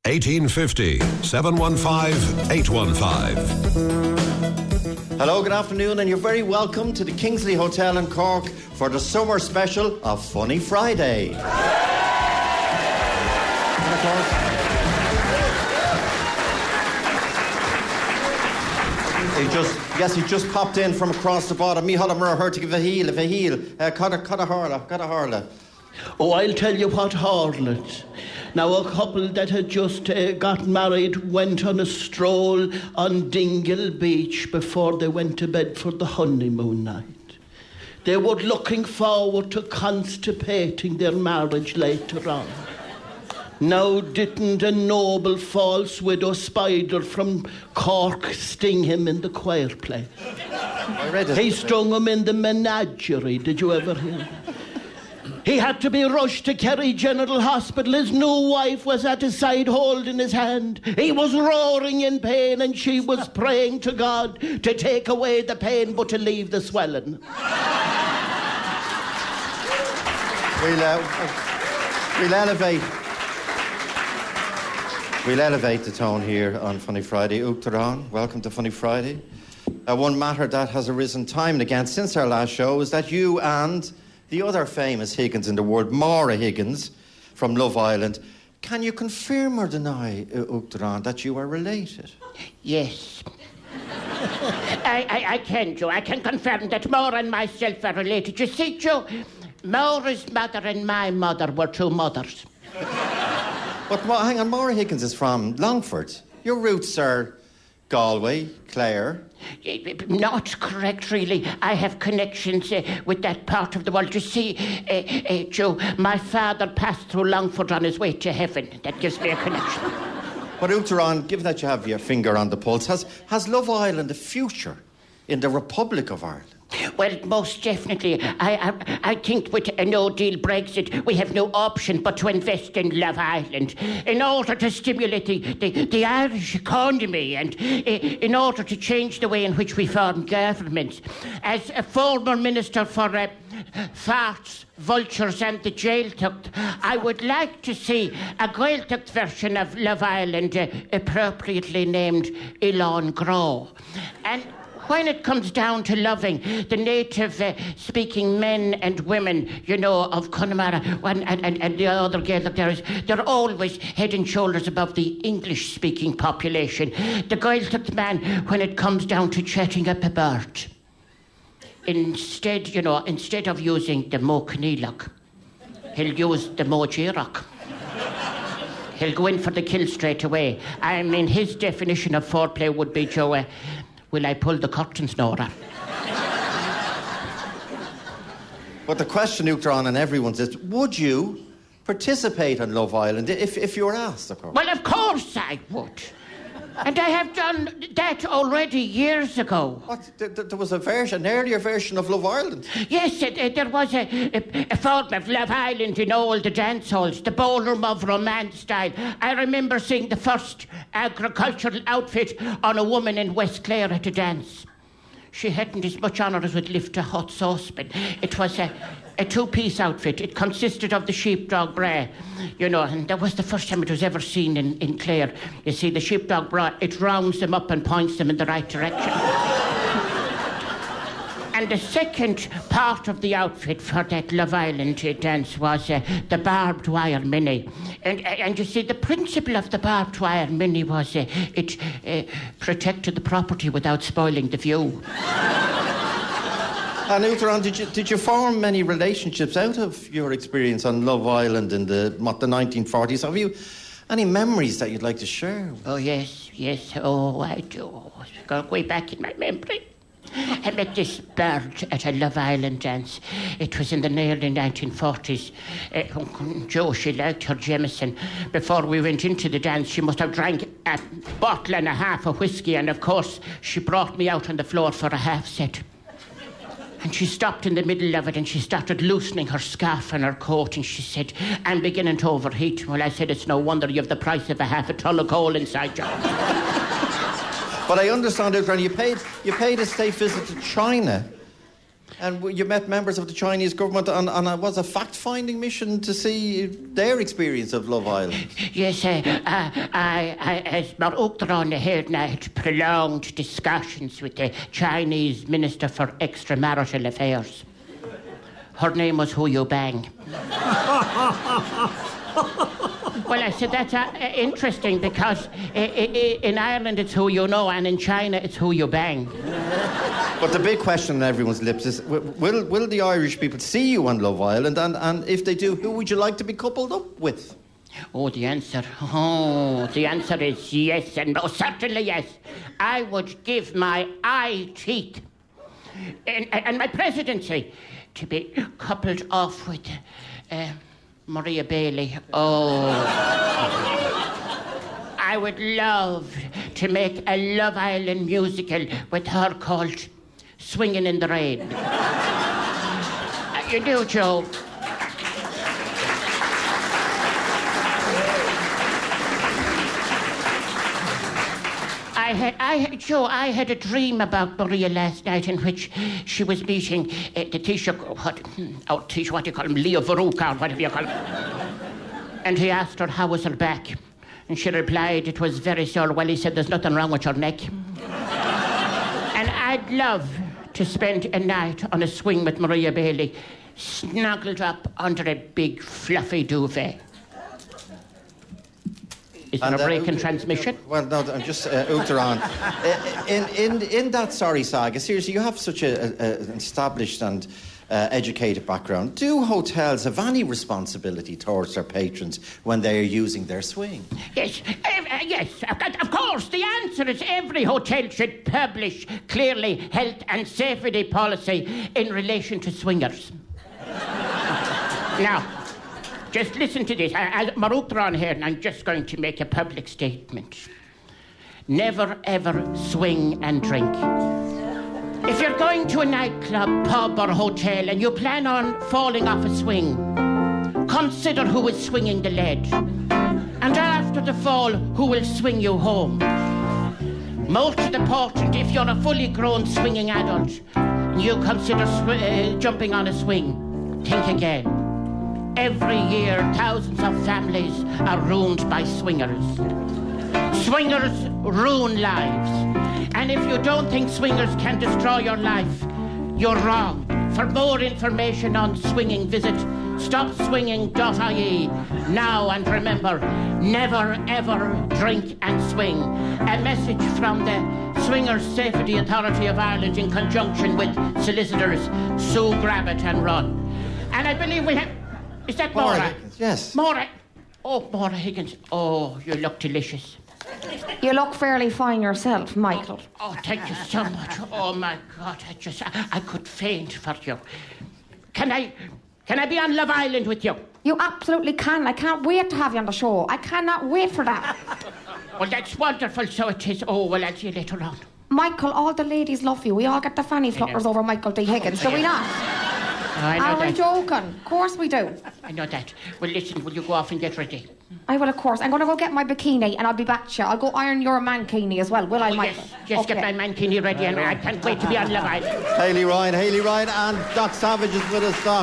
1850 715 815. Hello, good afternoon, and you're very welcome to the Kingsley Hotel in Cork for the summer special of Funny Friday. And of course, he just popped in from across the border. Mícheál Murr heard to give a heel. Cad a harla. Oh, I'll tell you what, harlot. Now, a couple that had just got married went on a stroll on Dingle Beach before they went to bed for the honeymoon night. They were looking forward to constipating their marriage later on. Now, didn't a noble false widow spider from Cork sting him in the choir place? I read it. He stung him in the menagerie. Did you ever hear that? He had to be rushed to Kerry General Hospital. His new wife was at his side holding his hand. He was roaring in pain and she was praying to God to take away the pain but to leave the swelling. We'll elevate the tone here on Funny Friday. Uachtarán, welcome to Funny Friday. One matter that has arisen time and again since our last show is that you and the other famous Higgins in the world, Maura Higgins from Love Island, can you confirm or deny, Uachtarán, that you are related? Yes. I can, Joe. I can confirm that Maura and myself are related. You see, Joe, Maura's mother and my mother were two mothers. But hang on, Maura Higgins is from Longford. Your roots are Galway, Clare. Not correct, really. I have connections with that part of the world. You see, Joe, my father passed through Longford on his way to heaven. That gives me a connection. But Uachtarán, given that you have your finger on the pulse, has Love Island a future in the Republic of Ireland? Well, most definitely. I think with a no-deal Brexit, we have no option but to invest in Love Island in order to stimulate the Irish economy and in order to change the way in which we form governments. As a former minister for farts, vultures and the Gaeltacht, I would like to see a Gaeltacht version of Love Island appropriately named Elon Grow. And when it comes down to loving the native-speaking men and women, you know, of Connemara and the other Gaelic areas, they're always head and shoulders above the English-speaking population. The Gaeltacht man, when it comes down to chatting up a bird, instead of using the Mo Cnealach, he'll use the Mo Girach. He'll go in for the kill straight away. I mean, his definition of foreplay would be, Joe, will I pull the curtains, Nora? But the question, Uachtarán, and everyone's is, would you participate on Love Island if you were asked, of course? Well, of course I would. And I have done that already years ago. What? There was an earlier version of Love Island? Yes, there was a form of Love Island in all the dance halls, the ballroom of romance style. I remember seeing the first agricultural outfit on a woman in West Clare at a dance. She hadn't as much honour as would lift a hot saucepan. It was a two-piece outfit. It consisted of the sheepdog bra, you know, and that was the first time it was ever seen in Clare. You see, the sheepdog bra, it rounds them up and points them in the right direction. And the second part of the outfit for that Love Island dance was the barbed wire mini. And you see, the principle of the barbed wire mini was it protected the property without spoiling the view. And Uachtarán, did you form many relationships out of your experience on Love Island in the 1940s? Have you any memories that you'd like to share? Oh, yes. Oh, I do. Go way back in my memory. I met this bird at a Love Island dance. It was in the early 1940s. Joe, she liked her Jameson. Before we went into the dance, she must have drank a bottle and a half of whiskey, and of course, she brought me out on the floor for a half set. And she stopped in the middle of it and she started loosening her scarf and her coat and she said, I'm beginning to overheat. Well, I said, it's no wonder you have the price of a half a ton of coal inside you. But I understand, Uachtarán, you paid a state visit to China And you met members of the Chinese government on a fact-finding mission to see their experience of Love Island. Yes, as Mar Uachtaráin had had prolonged discussions with the Chinese Minister for Extramarital Affairs. Her name was Hu Yubang. Well, I said, that's interesting because in Ireland it's who you know and in China it's who you bang. But the big question on everyone's lips is, will the Irish people see you on Love Island? And if they do, who would you like to be coupled up with? The answer is yes, and no, certainly yes. I would give my eye teeth and my presidency to be coupled off with Maria Bailey. I would love to make a Love Island musical with her called Swinging in the Rain. You do, Joe. I had a dream about Maria last night in which she was meeting the Taoiseach, what do you call him, Leo Varouka, or whatever you call him. And he asked her how was her back. And she replied, it was very sore. Well, he said, there's nothing wrong with your neck. And I'd love to spend a night on a swing with Maria Bailey, snuggled up under a big fluffy duvet. Is there a break in transmission? Well, no, I'm just Uachtaráin. In that sorry saga, seriously, you have such an established and educated background. Do hotels have any responsibility towards their patrons when they are using their swing? Yes, of course. The answer is every hotel should publish clearly health and safety policy in relation to swingers. Now, just listen to this. Mar Uachtaráin here, and I'm just going to make a public statement. Never, ever swing and drink. If you're going to a nightclub, pub or hotel and you plan on falling off a swing, consider who is swinging the lead. And after the fall, who will swing you home. Most important, if you're a fully grown swinging adult and you consider jumping on a swing, think again. Every year, thousands of families are ruined by swingers. Swingers ruin lives. And if you don't think swingers can destroy your life, you're wrong. For more information on swinging, visit stopswinging.ie now. And remember, never ever drink and swing. A message from the Swingers Safety Authority of Ireland in conjunction with solicitors Sue Gravitt and Ron. And I believe we have... Is that Maura? Higgins, yes. Maura. Oh, Maura Higgins. Oh, you look delicious. You look fairly fine yourself, Michael. Oh, thank you so much. Oh, my God, I could faint for you. Can I be on Love Island with you? You absolutely can. I can't wait to have you on the show. I cannot wait for that. Well, that's wonderful, so it is. Oh, well, I'll see you later on. Michael, all the ladies love you. We all get the fanny flutters over Michael D. Higgins, do we not? I know that. I'm joking. Of course we do. I know that. Well, listen, will you go off and get ready? I will, of course. I'm going to go get my bikini and I'll be back to you. I'll go iron your mankini as well, will I, Michael? Yes, okay. Get my mankini ready and I can't wait to be on Love Island. Hayley Ryan, and Doc Savage is with us, Doc.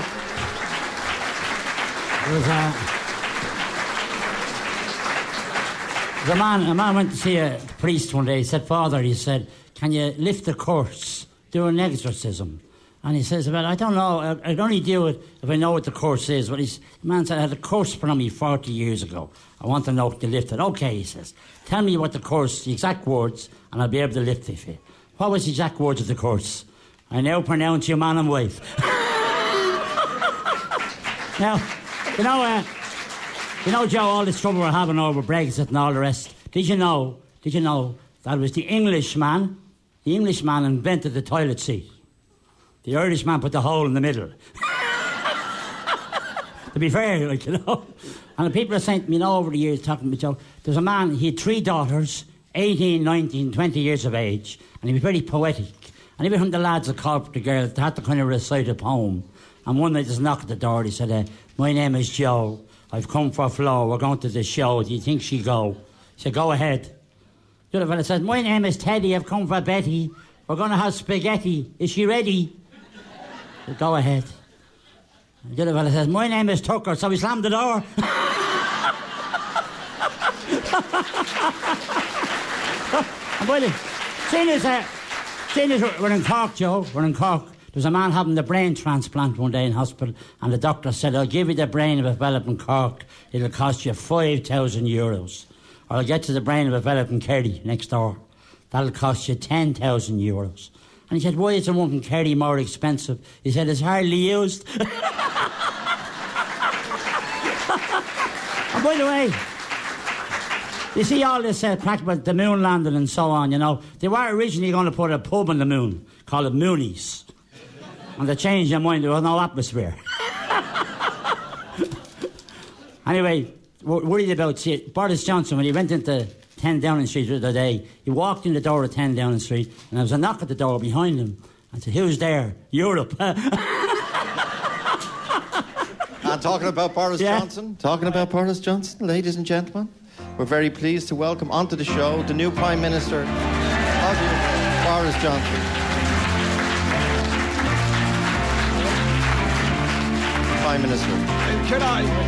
A man went to see a priest one day. He said, Father, he said, can you lift the curse, do an exorcism? And he says, well, I don't know. I'd only do it if I know what the curse is. But the man said, I had a curse put on me 40 years ago. I want to know to lift it. OK, he says, tell me what the curse, the exact words, and I'll be able to lift it for you. What was the exact words of the curse? I now pronounce you man and wife. Now, you know, Joe, all this trouble we're having over Brexit and all the rest. Did you know that was the Englishman invented the toilet seat. The Irishman put the hole in the middle. To be fair, like, you know. And the people are saying to me, over the years, talking to me, Joe, there's a man, he had 3 daughters, 18, 19, 20 years of age, and he was very poetic. And every time the lads would call for the girl, they had to kind of recite a poem. And one night, just knocked at the door, he said, my name is Joe. I've come for Flo. We're going to the show. Do you think she'll go? He said, go ahead. The other fella said, my name is Teddy. I've come for Betty. We're going to have spaghetti. Is she ready? Go ahead. The other fella says, my name is Tucker, so he slammed the door. And well, seeing as we're in Cork, Joe, we're in Cork, there was a man having the brain transplant one day in hospital, and the doctor said, I'll give you the brain of a fella in Cork, it'll cost you €5,000. Or I'll get you the brain of a fella in Kerry next door, that'll cost you €10,000. And he said, why is the one from Kerry more expensive? He said, it's hardly used. And by the way, you see all this practical, the moon landing and so on, you know, they were originally going to put a pub on the moon, call it Moonies. And they changed their mind, there was no atmosphere. Anyway, we're worried about, see, Boris Johnson, when he went into 10 Downing Street the other day, he walked in the door of 10 Downing Street, and there was a knock at the door behind him. I said, who's there? Europe. And talking about Boris Johnson, ladies and gentlemen, we're very pleased to welcome onto the show the new Prime Minister of UK, Boris Johnson. Prime Minister. Can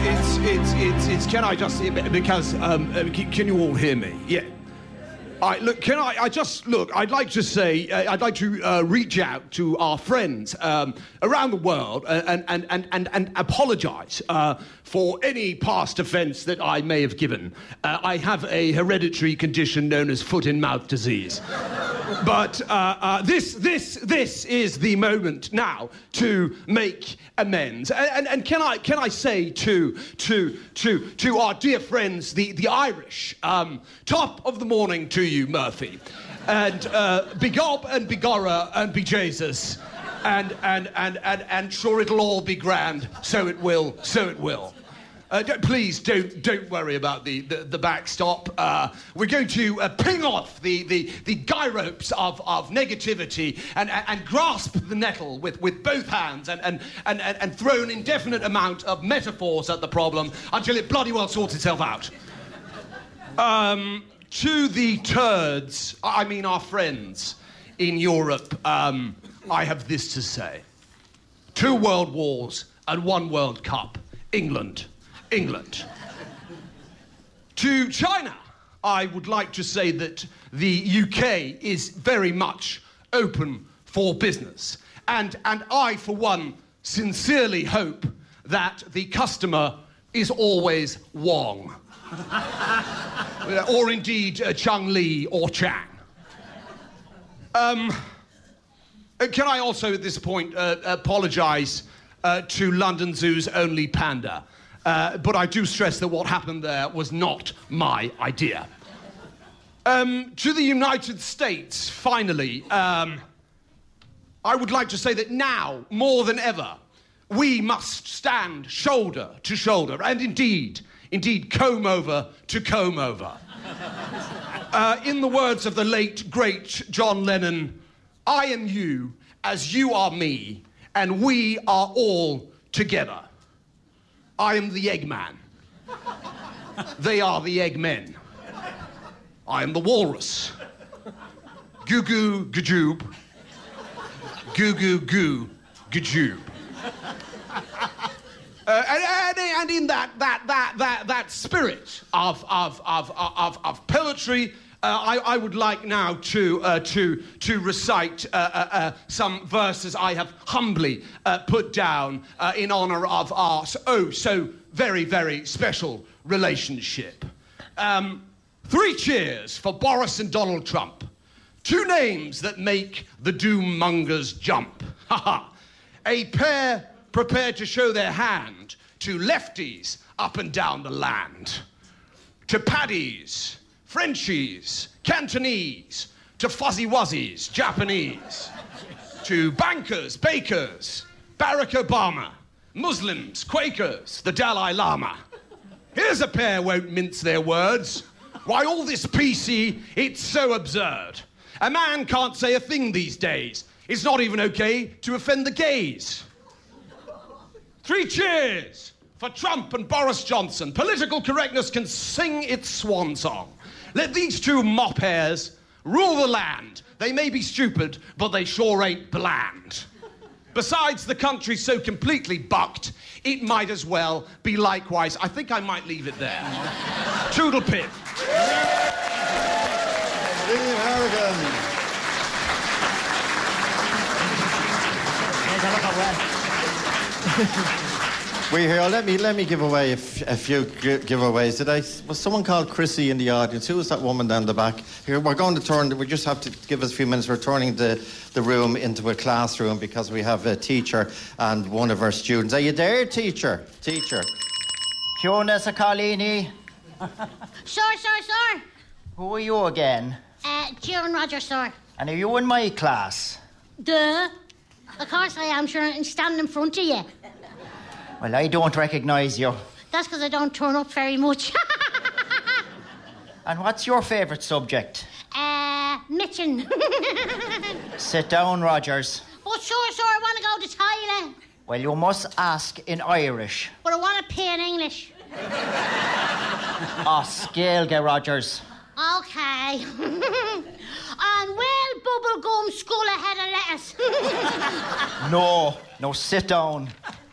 I just, because, can you all hear me? Yeah. I'd like to say, I'd like to reach out to our friends around the world and apologise for any past offence that I may have given. I have a hereditary condition known as foot-in-mouth disease. But this is the moment now to make amends. And can I say to our dear friends, the Irish, top of the morning to you, Murphy, and begob and begorra and be Jesus, and sure it'll all be grand. So it will. Please don't worry about the backstop. We're going to ping off the guy ropes of negativity and grasp the nettle with both hands and throw an indefinite amount of metaphors at the problem until it bloody well sorts itself out. To the turds, I mean our friends in Europe, I have this to say. 2 world wars and 1 World Cup. England. To China, I would like to say that the UK is very much open for business. And I, for one, sincerely hope that the customer is always Wong. Or indeed Chung Li or Chang. Can I also at this point apologise to London Zoo's only panda? But I do stress that what happened there was not my idea. To the United States, finally, I would like to say that now, more than ever, we must stand shoulder to shoulder, and indeed, comb over to comb over. In the words of the late, great John Lennon, I am you as you are me, and we are all together. I am the Eggman. They are the Eggmen. I am the Walrus. Goo goo gajoob. Goo goo goo gajoob. And in that spirit of poetry, I would like now to recite some verses I have humbly put down in honour of our so very, very special relationship. 3 cheers for Boris and Donald Trump. 2 names that make the doom-mongers jump. A pair prepared to show their hand to lefties up and down the land. To paddies, Frenchies, Cantonese, to fuzzy wuzzies, Japanese, to bankers, bakers, Barack Obama, Muslims, Quakers, the Dalai Lama. Here's a pair won't mince their words. Why, all this PC, it's so absurd. A man can't say a thing these days. It's not even okay to offend the gays. 3 cheers for Trump and Boris Johnson. Political correctness can sing its swan song. Let these 2 mop hairs rule the land. They may be stupid, but they sure ain't bland. Besides, the country's so completely bucked, it might as well be likewise. I think I might leave it there. Toodle pip. William Harrigan. We here. Let me give away a few giveaways today. Was someone called Chrissy in the audience? Who was that woman down the back? Here, we're going to turn. We just have to give us a few minutes. We're turning the room into a classroom because we have a teacher and one of our students. Are you there, teacher? Teacher. Fiona Saccalini. Sir. Who are you again? Kieran Rogers, sir. And are you in my class? Duh. Of course I am, sure, and standing in front of you. Well, I don't recognise you. That's because I don't turn up very much. And what's your favourite subject? Mitching. Sit down, Rogers. Oh, sure, I want to go to toilet. Well, you must ask in Irish. But I want to pay in English. Scéalga, Rogers. Okay. And will bubblegum skull a head of lettuce? No, sit down.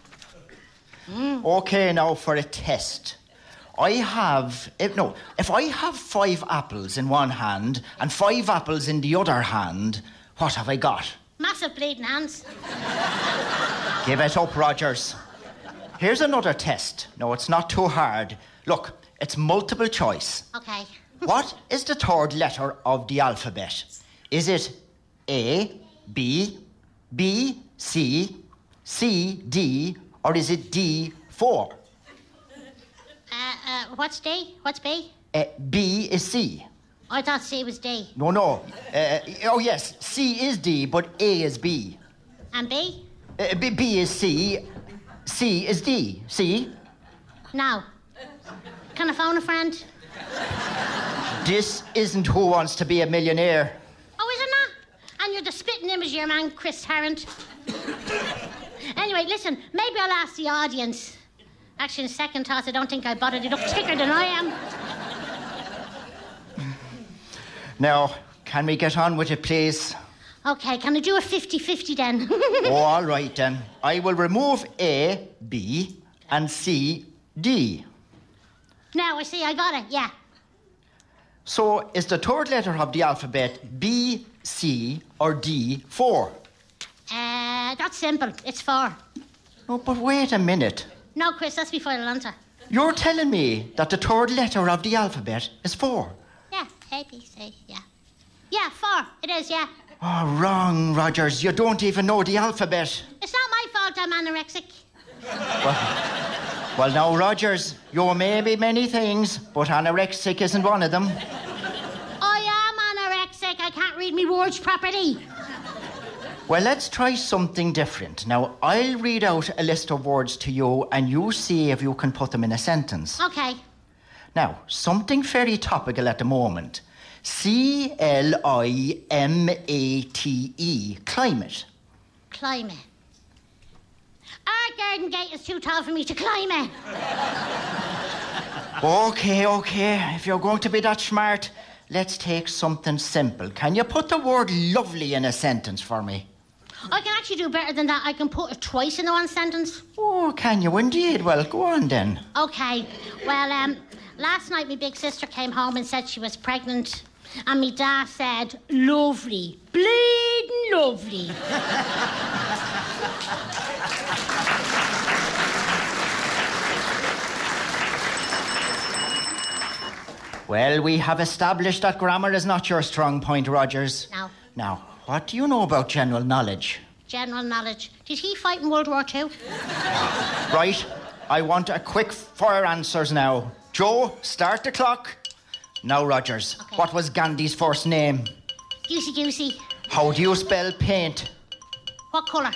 Okay, now for a test. If I have 5 apples in one hand and 5 apples in the other hand, what have I got? Massive bleeding hands. Give it up, Rogers. Here's another test. No, it's not too hard. Look, it's multiple choice. Okay. What is the third letter of the alphabet? Is it A, B, B, C, C, D, or is it D, 4? What's D? What's B? B is C. I thought C was D. No. Oh, yes, C is D, but A is B. And B? B is C. C is D. C? No. Can I phone a friend? This isn't Who Wants to Be a Millionaire. Oh, is it not? And you're the spitting image of your man, Chris Tarrant. Anyway, listen, maybe I'll ask the audience. Actually, in second thought, I don't think I bothered. They look thicker than I am. Now, can we get on with it, please? OK, can I do a 50-50 then? Oh, all right, then. I will remove A, B, and C, D. Now, I see, I got it, yeah. So, is the third letter of the alphabet B, C, or D, 4? That's simple. It's 4. No, but wait a minute. No, Chris, that's my final answer. You're telling me that the third letter of the alphabet is 4? Yeah, A, B, C, yeah. Yeah, 4. It is, yeah. Oh, wrong, Rogers. You don't even know the alphabet. It's not my fault I'm anorexic. Well, now, Rogers, you may be many things, but anorexic isn't one of them. I am anorexic. I can't read me words properly. Well, let's try something different. Now, I'll read out a list of words to you, and you see if you can put them in a sentence. OK. Now, something very topical at the moment. C-L-I-M-A-T-E. Climate. Climate. Our garden gate is too tall for me to climb it. OK. If you're going to be that smart, let's take something simple. Can you put the word lovely in a sentence for me? I can actually do better than that. I can put it twice in the one sentence. Oh, can you indeed? Well, go on then. OK. Well, last night my big sister came home and said she was pregnant. And me dad said, lovely. Bleeding lovely. Well, we have established that grammar is not your strong point, Rogers. No. Now, what do you know about general knowledge? General knowledge. Did he fight in World War II? Right. I want a quick fire answers now. Joe, start the clock. Now, Rogers, Okay. What was Gandhi's first name? Goosey. How do you spell paint? What colour?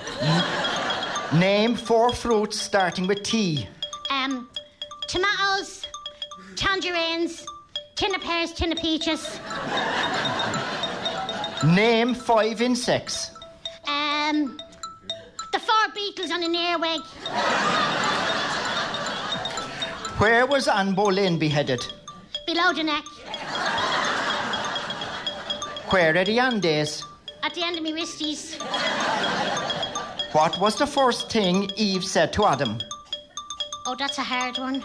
Name 4 fruits starting with T. Tomatoes, tangerines, tin of pears, tin of peaches. Name 5 insects. The 4 beetles on an earwig. Where was Anne Boleyn beheaded? Below the neck. Where are the Andes? At the end of me wristies. What was the first thing Eve said to Adam? Oh, that's a hard one.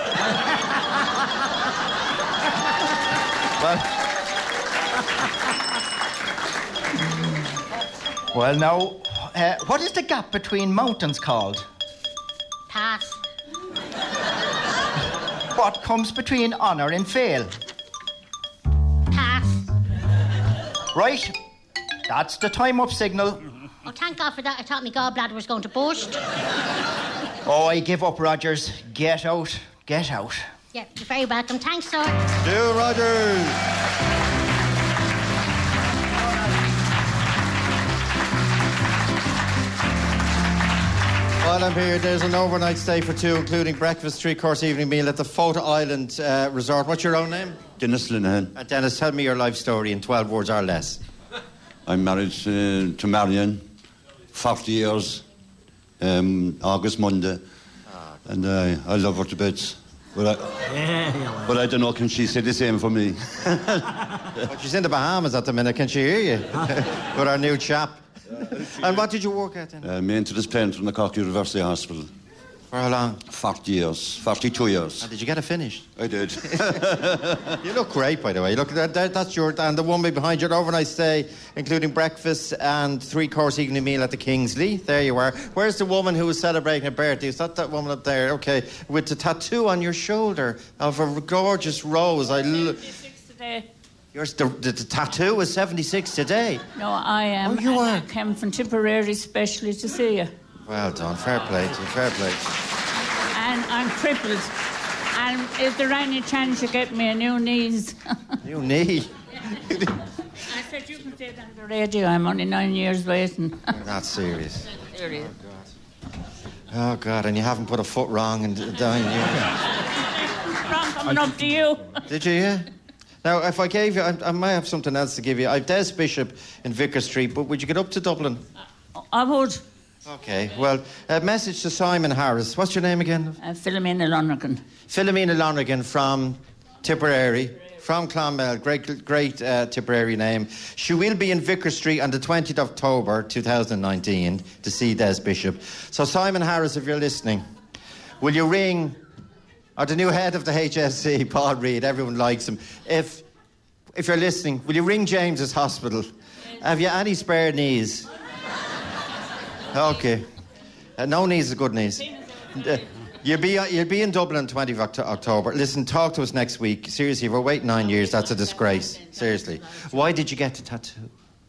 Well, now, what is the gap between mountains called? Pass. What comes between honour and fail? Pass. Right. That's the time up signal. Oh, thank God for that. I thought my gallbladder was going to burst. Oh, I give up, Rogers. Get out. Get out. Yeah, you're very welcome. Thanks, sir. Do Rogers. While I'm here, there's an overnight stay for two, including breakfast, three-course evening meal at the Photo Island Resort. What's your own name? Dennis Linehan. Dennis, tell me your life story in 12 words or less. I'm married to Marion, 40 years, August Monday, and I love her to bits. But I don't know, can she say the same for me? But she's in the Bahamas at the minute, can she hear you? With our new chap. And what did you work at then? Maintenance painter in the Cork University Hospital. For how long? 40 years, 42 years. And did you get it finished? I did. You look great, by the way. Look, that's your... And the woman behind your overnight stay, including breakfast and three-course evening meal at the Kingsley. There you are. Where's the woman who was celebrating her birthday? Is that woman up there? Okay. With the tattoo on your shoulder of a gorgeous rose. 76 today. Yours, the tattoo was 76 today. No, I am. Oh, you are? I came from Tipperary specially to see you. Well done. Fair play to you. Fair play. And I'm crippled. And is there any chance you get me a new knees? New knee? I said you can say that on the radio. I'm only 9 years waiting. You're not serious. Serious. Oh, God. And you haven't put a foot wrong and down you. Wrong coming up to you. Did you, yeah? Now, if I gave you... I might have something else to give you. I've Des Bishop in Vicar Street, but would you get up to Dublin? I would. OK. Well, a message to Simon Harris. What's your name again? Philomena Lonergan. Philomena Lonergan from Tipperary. From Clonmel. Great Tipperary name. She will be in Vicar Street on the 20th of October 2019 to see Des Bishop. So, Simon Harris, if you're listening, will you ring... Or the new head of the HSC, Paul Reid, everyone likes him. If you're listening, will you ring James's Hospital? Have you any spare knees? OK. No knees is good knees. You'll be in Dublin 20th of October. Listen, talk to us next week. Seriously, if we're waiting 9 years, that's a disgrace. Seriously. Why did you get the tattoo?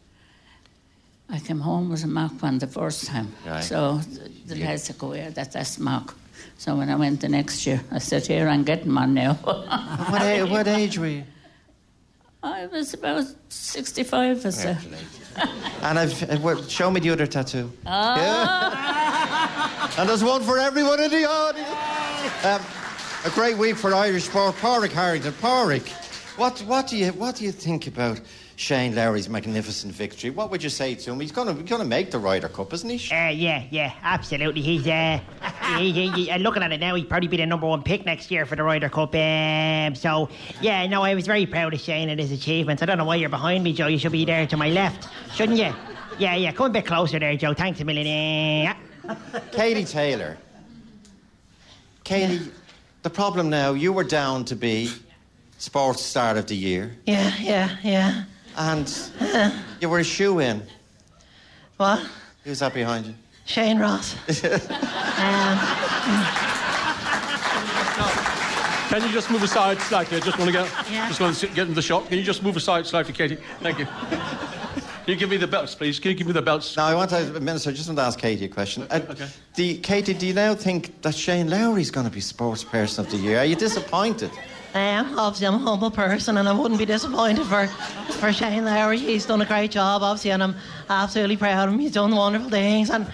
I came home with a mark one the first time. Right. So the lads said, go here, that's mark. So when I went the next year, I said, here, I'm getting one now. What age were you? I was about 65, I said. And show me the other tattoo. Oh. Yeah. And there's one for everyone in the audience. A great week for Irish sport. Pádraig Harrington. Pádraig, what do you think about Shane Lowry's magnificent victory? What would you say to him? He's going to make the Ryder Cup, isn't he? Yeah, absolutely. He's looking at it now, he'd probably be the number one pick next year for the Ryder Cup. So, yeah, no, I was very proud of Shane and his achievements. I don't know why you're behind me, Joe. You should be there to my left, shouldn't you? Yeah, come a bit closer there, Joe. Thanks a million. Katie Taylor. Katie, the problem now, you were down to be Sports Star of the Year. Yeah. And you were a shoe-in. What? Who's that behind you? Shane Ross. Can you just move aside slightly? I just want to get in the shot. Can you just move aside slightly, Katie? Thank you. Can you give me the belts, please? Can you give me the belts? Now, Minister, I just want to ask Katie a question. Okay. Katie, do you now think that Shane Lowry's going to be Sports Person of the Year? Are you disappointed? I am. Obviously, I'm a humble person and I wouldn't be disappointed for Shane Lowry. He's done a great job, obviously, and I'm absolutely proud of him. He's done wonderful things and...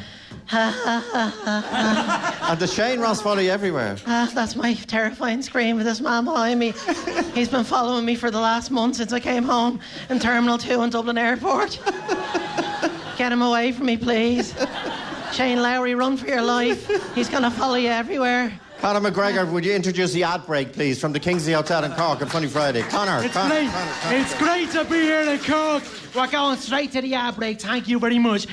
And does Shane Ross follow you everywhere? That's my terrifying scream with this man behind me. He's been following me for the last month since I came home in Terminal 2 in Dublin Airport. Get him away from me, please. Shane Lowry, run for your life. He's going to follow you everywhere. Conor McGregor, would you introduce the ad break, please, from the Kingsley Hotel in Cork on Funny Friday? Conor. It's great to be here in Cork. We're going straight to the ad break. Thank you very much.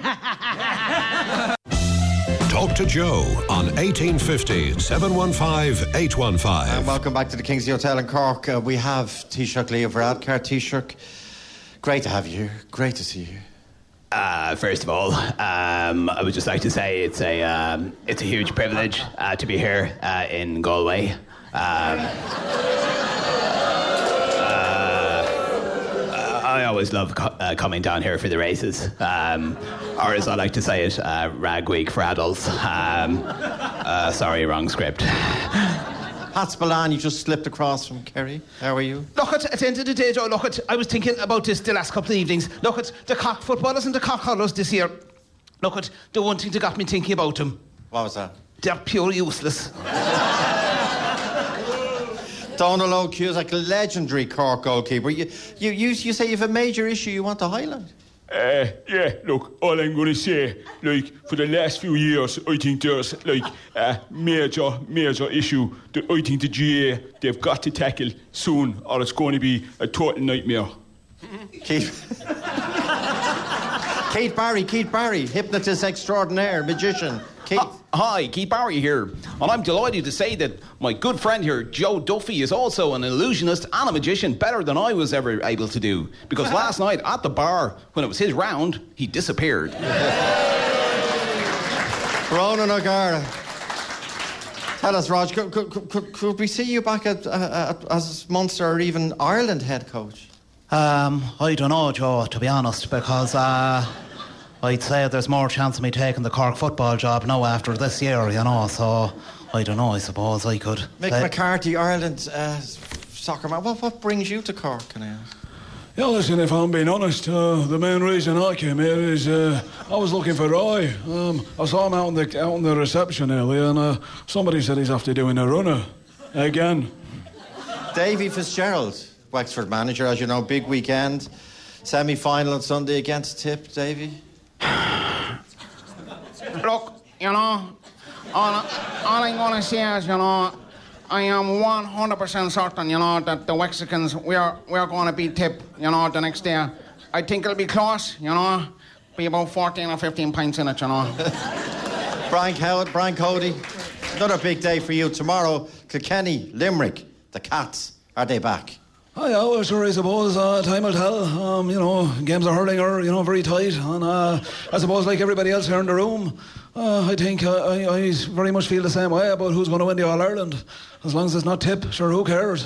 Talk to Joe on 1850 715 815. And welcome back to the Kingsley Hotel in Cork. We have Taoiseach Leo Varadkar. Taoiseach, great to have you here. Great to see you. First of all, I would just like to say it's a huge privilege to be here in Galway. I always love coming down here for the races, or as I like to say it, Rag Week for adults. Sorry, wrong script. Pat Spillane, you just slipped across from Kerry. How are you? Look, at the end of the day, Joe, I was thinking about this the last couple of evenings. Look, at the cock footballers and the cock hurlers this year. Look, at the one thing that got me thinking about them. What was that? They're pure useless. Donald O'Cusack, a legendary Cork goalkeeper. You say you have a major issue you want to highlight? Yeah, look, all I'm going to say, for the last few years, I think there's, a major issue that I think the GA, they've got to tackle soon, or it's going to be a total nightmare. Keith Barry, hypnotist extraordinaire, magician. Keith. Hi, Keith Barry here. And I'm delighted to say that my good friend here, Joe Duffy, is also an illusionist and a magician, better than I was ever able to do. Because last night at the bar, when it was his round, he disappeared. Ronan O'Gara. Tell us, Rog, could we see you back as Munster or even Ireland head coach? I don't know, Joe, to be honest, because I'd say there's more chance of me taking the Cork football job now after this year, so I don't know, I suppose I could. Mick McCarthy, Ireland soccer man, what brings you to Cork, can I ask? Yeah, listen, if I'm being honest, the main reason I came here is I was looking for Roy. I saw him out in the reception earlier, and somebody said he's after doing a runner again. Davy Fitzgerald, Wexford manager, as you know, big weekend, semi-final on Sunday against Tip. Davy. Look, all I'm going to say is, I am 100% certain, that the Mexicans, we're going to beat Tip, the next day. I think it'll be close, be about 14 or 15 pints in it, Brian Cody, another big day for you. Tomorrow, Kilkenny, Limerick, the Cats, are they back? I suppose time will tell. Games are hurling are, very tight. And I suppose like everybody else here in the room, I think I very much feel the same way about who's going to win the All-Ireland. As long as it's not Tip, sure, who cares?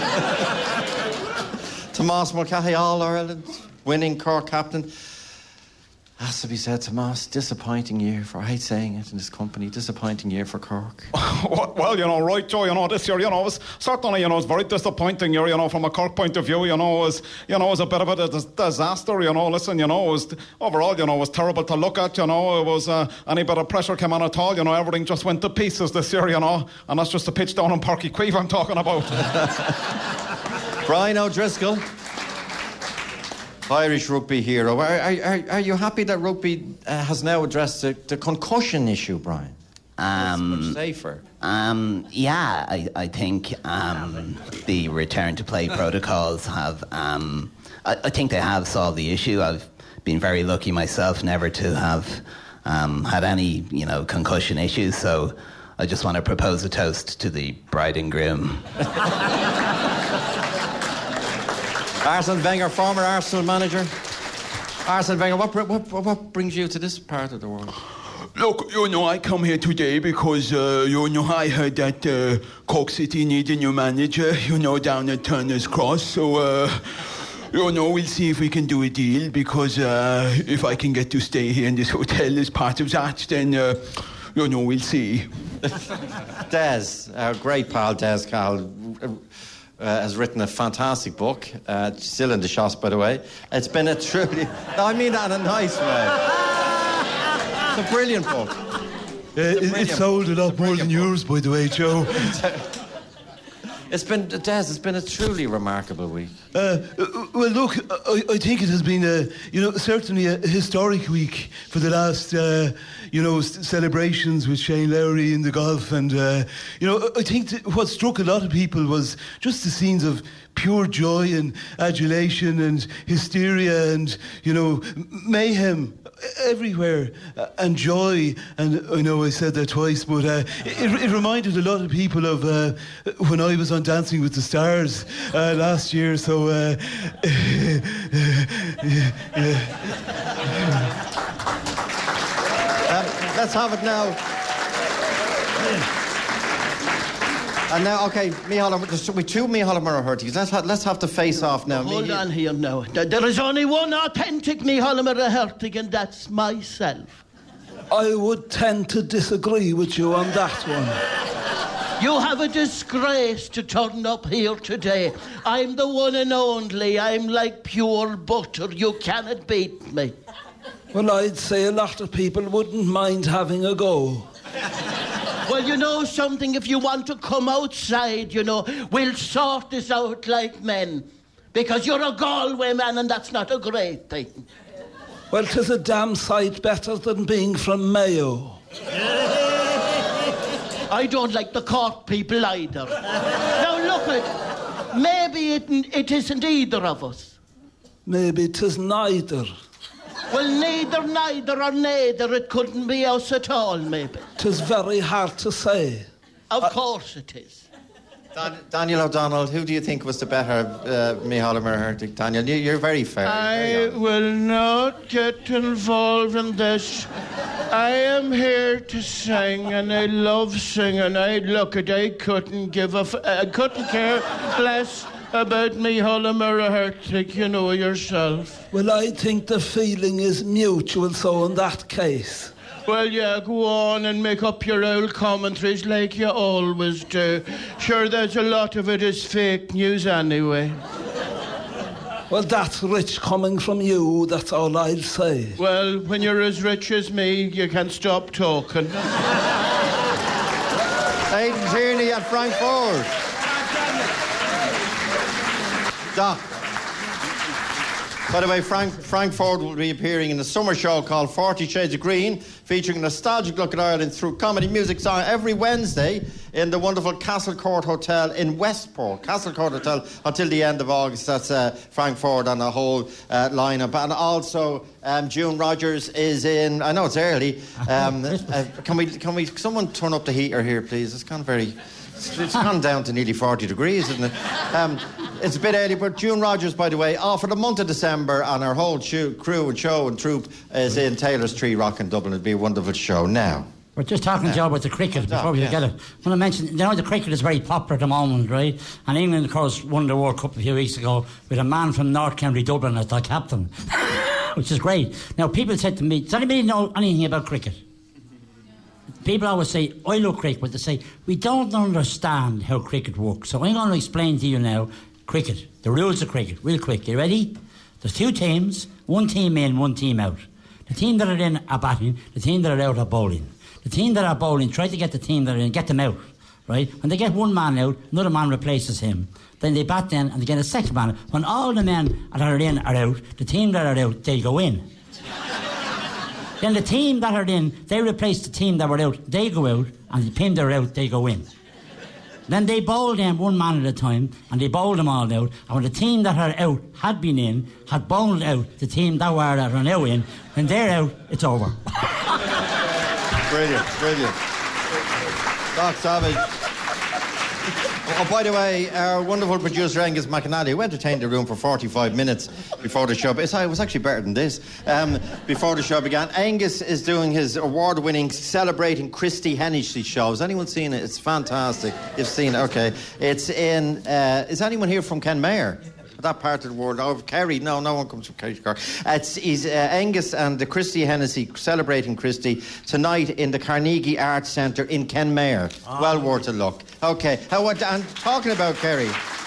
Tomas Mulcahy, All-Ireland, winning Cork captain. Has to be said, Tomas, disappointing year for, I hate saying it in this company, disappointing year for Cork. Well, right, Joe, this year, was certainly, it's very disappointing year, from a Cork point of view, it was a bit of a disaster, listen, it was, overall, it was terrible to look at, it was, any bit of pressure came on at all, everything just went to pieces this year, and that's just the pitch down in Páirc Uí Chaoimh I'm talking about. Brian O'Driscoll, Irish rugby hero. Are you happy that rugby has now addressed the concussion issue, Brian? It's much safer. Yeah, I think the return to play protocols have. I think they have solved the issue. I've been very lucky myself never to have had any, concussion issues. So I just want to propose a toast to the bride and groom. Arsene Wenger, former Arsenal manager. Arsene Wenger, what brings you to this part of the world? Look, I come here today because, I heard that Cork City need a new manager, down at Turner's Cross. So, we'll see if we can do a deal because if I can get to stay here in this hotel as part of that, then, we'll see. Des, our great pal Des Cahill, has written a fantastic book, still in the shops, by the way. It's been a truly... No, I mean that in a nice way. It's a brilliant book. It sold a lot more than yours, by the way, Joe. It's been a truly remarkable week. Well, look, I think it has been, certainly a historic week for the last, celebrations with Shane Lowry in the golf. And, I think what struck a lot of people was just the scenes of pure joy and adulation and hysteria and, mayhem everywhere and joy. And I know I said that twice, but it reminded a lot of people of when I was on Dancing with the Stars last year. So let's have it now. And now, okay, with two Mícheál O'Hertigs, let's have the face-off now. Hold on here now. There is only one authentic Mícheál O'Hertig, and that's myself. I would tend to disagree with you on that one. You have a disgrace to turn up here today. I'm the one and only. I'm like pure butter. You cannot beat me. Well, I'd say a lot of people wouldn't mind having a go. Well, you know something, if you want to come outside, we'll sort this out like men. Because you're a Galway man and that's not a great thing. Well, 'tis a damn sight better than being from Mayo. I don't like the Cork people either. Now look maybe it isn't either of us. Maybe 'tis neither. Well, neither or neither, it couldn't be us at all, maybe. 'Tis very hard to say. Of course it is. Daniel O'Donnell, who do you think was the better Mícheál O'Hertig? Daniel, you're very fair. I will not get involved in this. I am here to sing, and I love singing. I couldn't couldn't care less about Mícheál O'Hertig, you know yourself. Well, I think the feeling is mutual, so in that case. Well, yeah, go on and make up your old commentaries like you always do. Sure, there's a lot of it is fake news anyway. Well, that's rich coming from you, that's all I'll say. Well, when you're as rich as me, you can stop talking. Aidan Tierney and Frank Ford. Doc. By the way, Frank Ford will be appearing in a summer show called 40 Shades of Green, featuring a nostalgic look at Ireland through comedy, music, song, every Wednesday in the wonderful Castle Court Hotel in Westport. Castle Court Hotel until the end of August. That's Frank Ford and a whole lineup. And also, June Rogers is in. I know it's early. Can we? Someone turn up the heater here, please? It's gone down to nearly 40 degrees, isn't it? It's a bit early, but June Rogers, by the way, for the month of December, and our whole crew and show and troupe is in Taylor's Tree Rock in Dublin. It'll be a wonderful show. Now, we're just talking, Joe, about the cricket before we get it. I want to mention, the cricket is very popular at the moment, right? And England, of course, won the World Cup a few weeks ago with a man from North County Dublin as their captain, which is great. Now, people said to me, does anybody know anything about cricket? People always say, I love cricket, but they say, we don't understand how cricket works. So I'm going to explain to you now, cricket, the rules of cricket, real quick. You ready? There's two teams, one team in, one team out. The team that are in are batting, the team that are out are bowling. The team that are bowling try to get the team that are in, get them out, right? When they get one man out, another man replaces him. Then they bat then, and they get a second man. When all the men that are in are out, the team that are out, they go in. Then the team that are in, they replace the team that were out, they go out, and the team that are out, they go in. Then they bowl them one man at a time, and they bowl them all out, and when the team that are out had been in, had bowled out the team that are now in, when they're out, it's over. Brilliant. Doc Savage. Oh, by the way, our wonderful producer Angus McAnally, who entertained the room for 45 minutes before the show. It was actually better than this. Before the show began, Angus is doing his award-winning Celebrating Christy Hennessy show. Has anyone seen it? It's fantastic. You've seen it, okay. It's in... is anyone here from Kenmare? That part of the world. Oh, Kerry. No one comes from Kerry. He's Angus and the Christy Hennessy Celebrating Christy tonight in the Carnegie Arts Centre in Kenmare. Well worth a look. Okay, and talking about Kerry.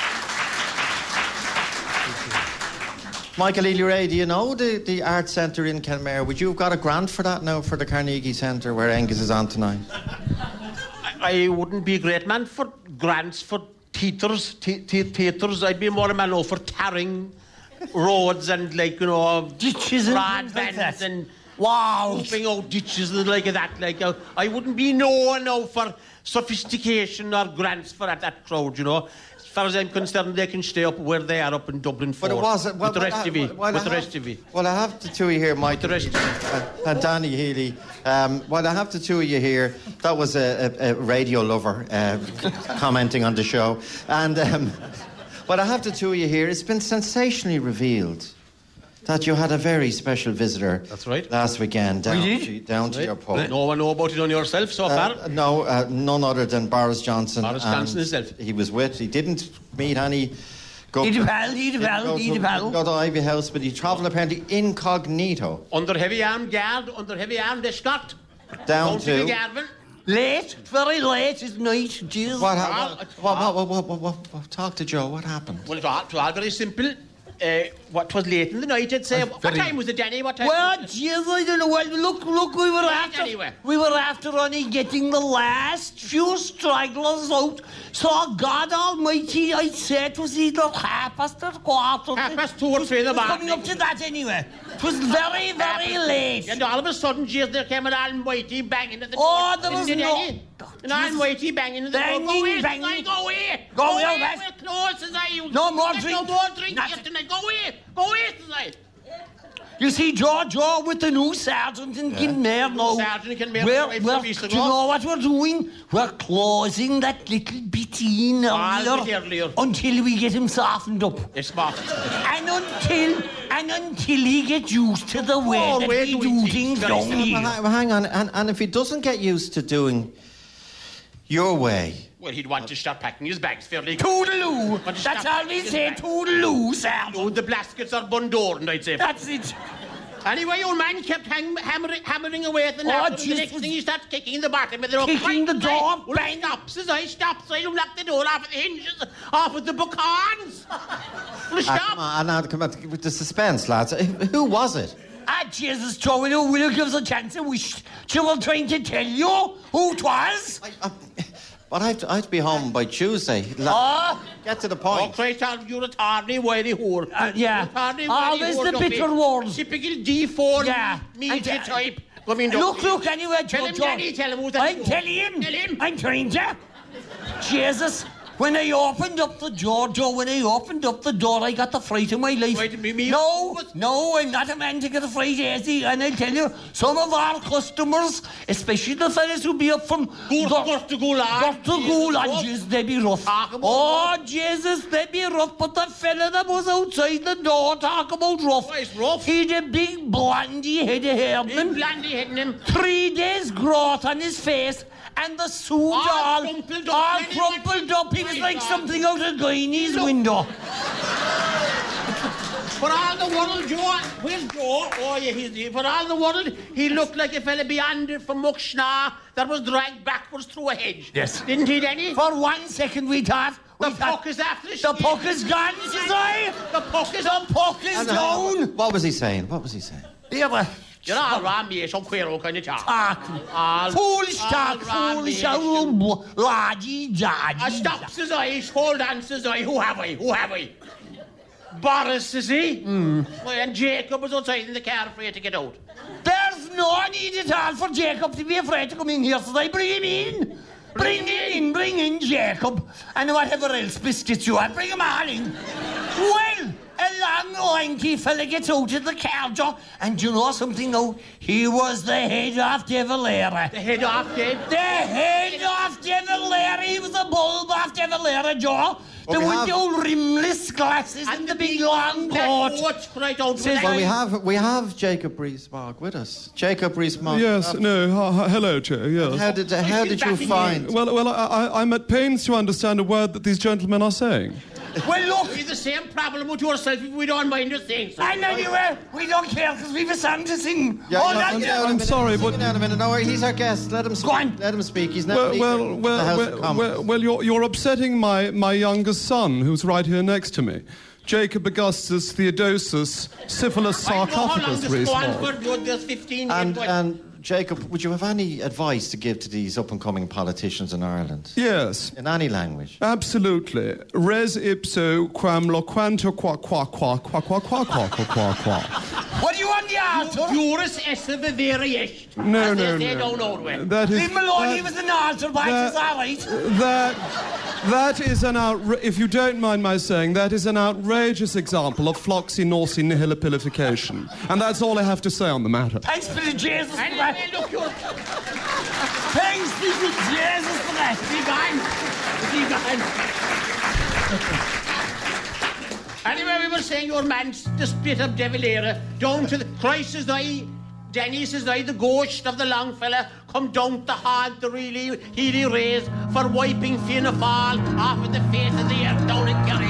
Michael Ely-Ray, do you know the Arts Centre in Kenmare? Would you have got a grant for that now for the Carnegie Centre where Angus is on tonight? I wouldn't be a great man for grants for theatres. I'd be more a man for tarring roads and like, you know, ditches and bands and wow, hooping out ditches and like that. Like I wouldn't be known now for sophistication or grants for that crowd, you know. As far as I'm concerned, they can stay up where they are up in Dublin for. But it wasn't. With the rest of you. Well, I have the two of you here, Mike and Danny Healy. Well, I have the two of you here. That was a radio lover commenting on the show. And well, I have the two of you here. It's been sensationally revealed that you had a very special visitor. That's right. Last weekend down to your pub. No one know about it on yourself so far? No, none other than Boris Johnson. Boris Johnson himself. He didn't meet any... He'd go to Ivy House, but he travelled apparently incognito. Under heavy armed guard, under heavy armed escort. Down to... Late, very late at night. Jesus. What? Talk to Joe. What happened? Well, it was all very simple. What was late in the night, I'd say. What time was it, Danny? What time? Well, jeez, I don't know. Well, look, we were after only getting the last few stragglers out. So, God Almighty, I'd say it was either 2:30 or 2 or 3 in the morning. Coming up to that anyway. It was very, very late. And all of a sudden, jeez, there came an almighty bang into the door. Oh, there was an almighty bang into the door. Go away. Go away, close as I. No more drink. No more drink yesterday. Go away, says I. You see, George, with the new sergeant in Kinmare now. Sergeant in Kinmare. Do you know what we're doing? We're closing that little bit in earlier until we get him softened up. Yes, smart. And until he gets used to the way that we do things down here. Hang on, and if he doesn't get used to doing your way... Well, he'd want to start packing his bags fairly. Toodaloo! That's all we say, toodaloo, Sergeant. Oh, the blaskets are bundorn, I'd say. That's it. Anyway, old man kept hammering away at the knocker, and the next thing he starts kicking the bottom of the door. Kicking the door? Bang! Stop, I lock the door off at the hinges, off with the bucans. Well, stop. Come on, with the suspense, lads. Who was it? Jesus, Joe, will you give us a chance? She was trying to tell you who it was. But I have to be home by Tuesday. Get to the point. Oh, Christ, you're a tardy, whiny whore. Yeah. Always the bitter words. Typical D4 media type. Look, anyway, Joe. Tell him who's that. I'm telling him. I'm trying to. Jesus. When I opened up the door, Joe, I got the fright of my life. No, I'm not a man to get a fright, Easy. And I'll tell you, some of our customers, especially the fellas who be up from Gortagul, they be rough. Oh, Jesus, they be rough. But the fella that was outside the door, talk about rough. Why is rough? He'd a big blondie head of hair. Blondie head in him. 3 days growth on his face. And the suit all crumpled up. He was like something out of Guinea's window. For all the world, Joe, where's Joe? Oh, yeah, for all the world, he looked like a fella beyond it from Muckschna that was dragged backwards through a hedge. Yes. Didn't he, Danny? For 1 second we thought... The puck is after the The puck is gone, says I. The puck is down. What was he saying? Yeah, you're all around me, some queer kind of talk. Foolish talk, laddie. Stop, says I. Hold on, says I. Who have I? Boris, says he. And Jacob was outside in the car afraid to get out. There's no need at all for Jacob to be afraid to come in here, so I bring him in. Bring in Jacob. And whatever else biscuits you have, bring them all in. Well, a long lanky fella gets out of the car, Joe. And do you know something now? He was the head of Devil Era. The head of Devil? The head of Devil Era. He was the bulb of Devil Era, Joe. The with the old rimless glasses and the big long coat. Right out well, we have Jacob Rees-Mogg with us. Jacob Rees-Mogg. Yes, hello, Joe, yes. How did you find... Well, I'm at pains to understand a word that these gentlemen are saying. Well, look, it's the same problem with yourself if we don't mind your saying so. And anyway, we don't care because we've a song to sing. I'm sorry, but... Down a minute. No, he's our guest. Let him speak. Go on. Let him speak. He's not Well, you're upsetting my youngest son, who's right here next to me. Jacob Augustus Theodosius Syphilis Sarcophagus Rees-Mogg. There's 15 and Jacob, would you have any advice to give to these up-and-coming politicians in Ireland? Yes. In any language? Absolutely. Res ipso quam loquanto qua qua qua qua qua qua qua qua qua qua. What do you want the altar? Juris esse variation. No. They don't know well. That is... Leave him alone, he was an altar, but it's all right. That is if you don't mind my saying, that is an outrageous example of floxy norsy nihilipilification. And that's all I have to say on the matter. Thanks for the Jesus for that. Thanks for the Jesus for that. Anyway, we were saying your man's the spit of devil era down to the Christ is thy, Dennis is thy, the ghost of the long fella, come down to haunt the really healy rays for wiping Fianna Fáil off of the face of the earth down in Kerry.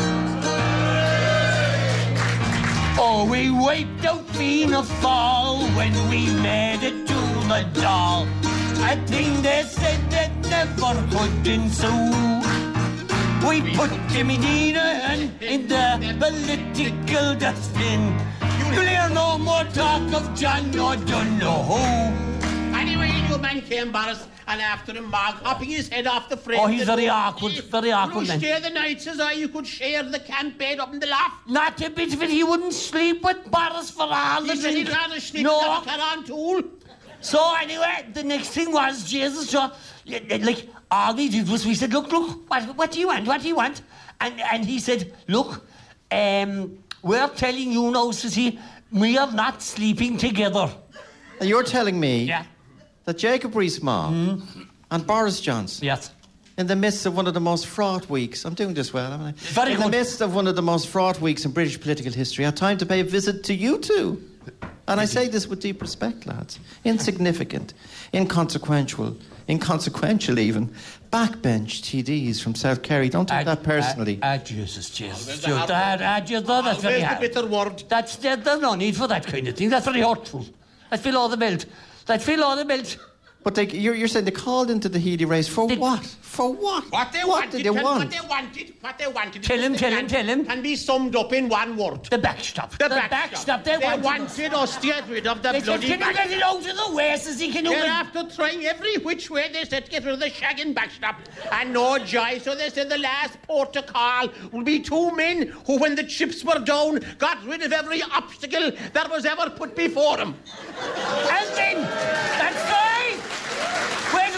Oh, we wiped out Fianna Fáil when we made it to the doll. A thing they said that never could ensue. We put Jimmy Deenan in the political dustbin. You'll hear no more talk of John O'Donoghue. Anyway, your man came, Boris, and after him, Mark, hopping his head off the frame. Oh, he's very awkward, You then. stay the night, says I, you could share the camp bed up in the loft. Not a bit of it, he wouldn't sleep with Boris for all the He said drink. he'd rather sleep No. with a Caron tool. So anyway, the next thing was, Jesus, so, like, all we did was we said, look, what do you want? What do you want? And he said, look, we're telling you now, says he, we are not sleeping together. You're telling me that Jacob Rees-Mogg and Boris Johnson, in the midst of one of the most fraught weeks, I'm doing this well, haven't I? Very in good. the midst of one of the most fraught weeks in British political history, had time to pay a visit to you two. And I say this with deep respect, lads. Insignificant, inconsequential even, backbench TDs from South Kerry. Don't take that personally. Jesus. That's very hard. bitter word. There's no need for that kind of thing. That's very hurtful. I feel all the belt. But you're saying they called into the Healy race for what? For what? What they wanted. Tell him. Can be summed up in one word. The backstop. The backstop. They wanted us to get rid of the bloody backstop. Get it out of the way, says he can do it. After trying every which way, they said to get rid of the shagging backstop. And no joy, so they said the last port to call will be two men who, when the chips were down, got rid of every obstacle that was ever put before them. And then, that's right. Wait.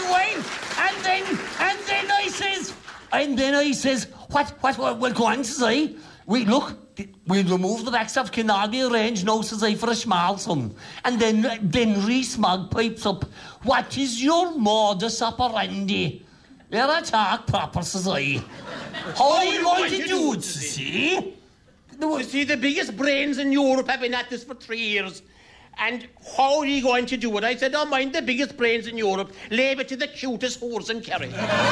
And then I says, what, well, go on, says I. We'll remove the backstop, can all be arranged now, says I, for a small sum. And then Rees-Mogg pipes up, what is your modus operandi? Let her talk proper, says I. How are you going to do it, see? You see, the biggest brains in Europe have been at this for 3 years. And how are you going to do it? I said, don't mind the biggest brains in Europe. Leave it to the cutest whores in Kerry.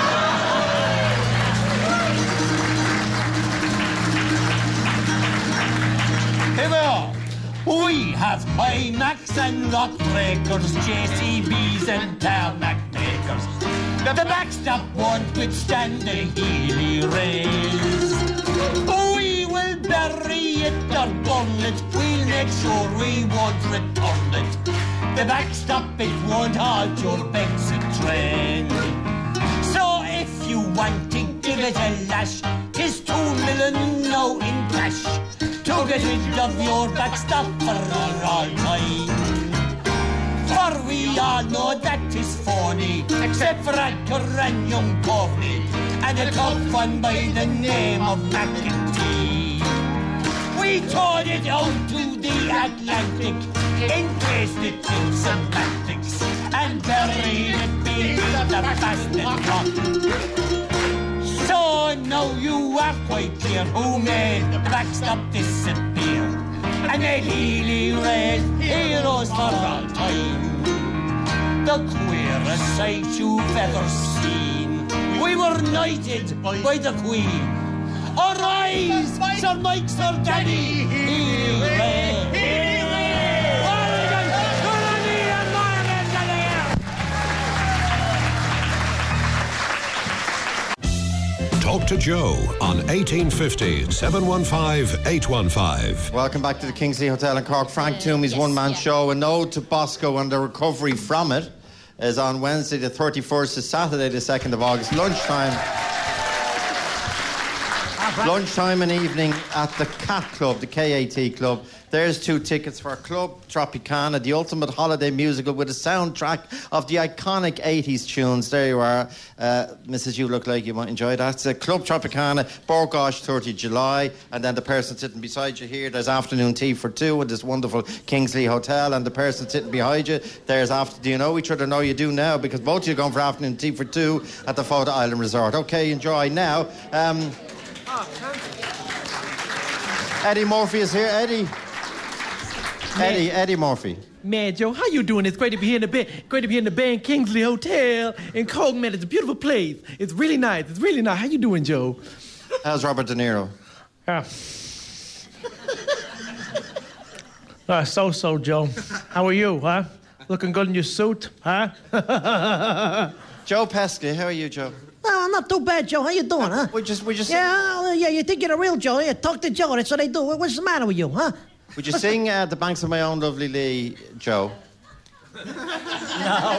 Here we are. We have Max and Rock Breakers, JCBs and tarmac makers. The backstop won't withstand the Healy rays. We will bury it or burn it. We'll make sure we won't return it. The backstop, it won't halt your Brexit train. So if you want to give it a lash, 'tis 2 million now in cash to get rid of your backstop for all time. For we all know that is phony, except for Anchor and young Coveney, and a tough one by the name of McEntee. We towed it out to the Atlantic, encased it in semantics, and buried it beneath the bastard rock. So now you are quite clear who made the backstop disappear, and the Healy raised heroes for all time. The queerest sight you've ever seen. We were knighted by the Queen. Arise, Sir Mike, Sir Danny, Healy raised. Talk Dr. Joe on 1850 715 815. Welcome back to the Kingsley Hotel in Cork. Frank Toomey's one-man show. An ode to Bosco and the recovery from it is on Wednesday the 31st to Saturday the 2nd of August. Lunchtime and evening at the CAT Club, the KAT Club. There's 2 tickets for Club Tropicana, the ultimate holiday musical with a soundtrack of the iconic 80s tunes. There you are. Mrs. You look like you might enjoy that. It's Club Tropicana, Borgosh, 30 July. And then the person sitting beside you here, there's afternoon tea for 2 at this wonderful Kingsley Hotel. And the person sitting behind you, there's after. Do you know each other? No, you do now, because both of you are going for afternoon tea for 2 at the Photo Island Resort. Okay, enjoy. Now, Eddie Murphy is here. Eddie Murphy. Man, Joe, how you doing? It's great to be here in the band Kingsley Hotel in Cork, man. It's a beautiful place. It's really nice. How you doing, Joe? How's Robert De Niro? So, Joe. How are you, huh? Looking good in your suit, huh? Joe Pesky, how are you, Joe? Oh, not too bad, Joe. How you doing, huh? We just. Yeah, you think you're a real Joe? You talk to Joe. That's what they do. What's the matter with you, huh? Would you sing The Banks of My Own Lovely Lee, Joe? No.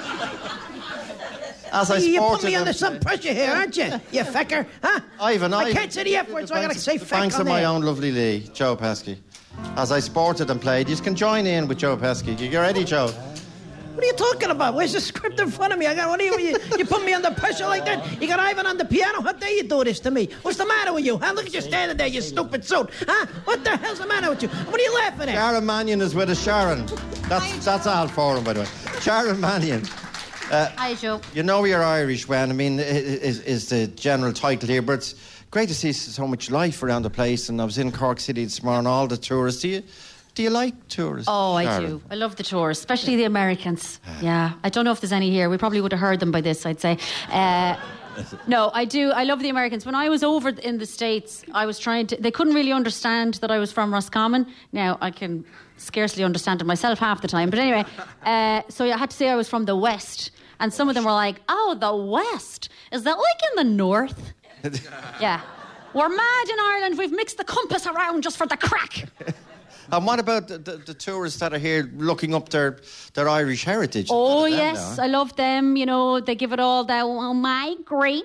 As I you put sported me under some pressure here, aren't you? You fecker, huh? Ivan, I can't say the F word, so I gotta say The feck Banks on of My there. Own Lovely Lee, Joe Pesky. As I sported and played, you can join in with Joe Pesky. You ready, Joe? What are you talking about? Where's the script in front of me? You put me under pressure like that? You got Ivan on the piano? How dare you do this to me? What's the matter with you? Huh? Look at you standing there, you stupid suit. Huh? What the hell's the matter with you? What are you laughing at? Sharon Mannion is with us. Sharon. That's all for him, by the way. Sharon Mannion. Hi, Joe. You know you're Irish when, is the general title here, but it's great to see so much life around the place. And I was in Cork City this morning, all the tourists. Do you like tourists? Oh, I do. I love the tourists, especially the Americans. Yeah. I don't know if there's any here. We probably would have heard them by this, I'd say. No, I do. I love the Americans. When I was over in the States, I was they couldn't really understand that I was from Roscommon. Now, I can scarcely understand it myself half the time. But anyway, so I had to say I was from the West. And some of them were like, oh, the West? Is that like in the North? Yeah. We're mad in Ireland. We've mixed the compass around just for the crack. And what about the tourists that are here looking up their Irish heritage? Oh, yes, I love them. You know, they give it all that, well, my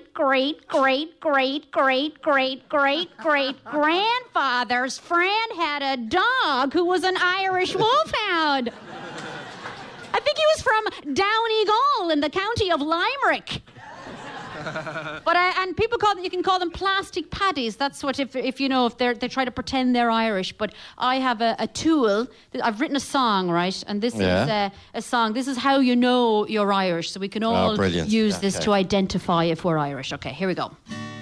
great-great-great-great-great-great-great-great-grandfather's friend had a dog who was an Irish wolfhound. I think he was from Donegal in the county of Limerick. But and people you can call them plastic paddies. That's what if they try to pretend they're Irish. But I have a tool. I've written a song, right? And this is a song. This is how you know you're Irish. So we can all use this to identify if we're Irish. Okay, here we go.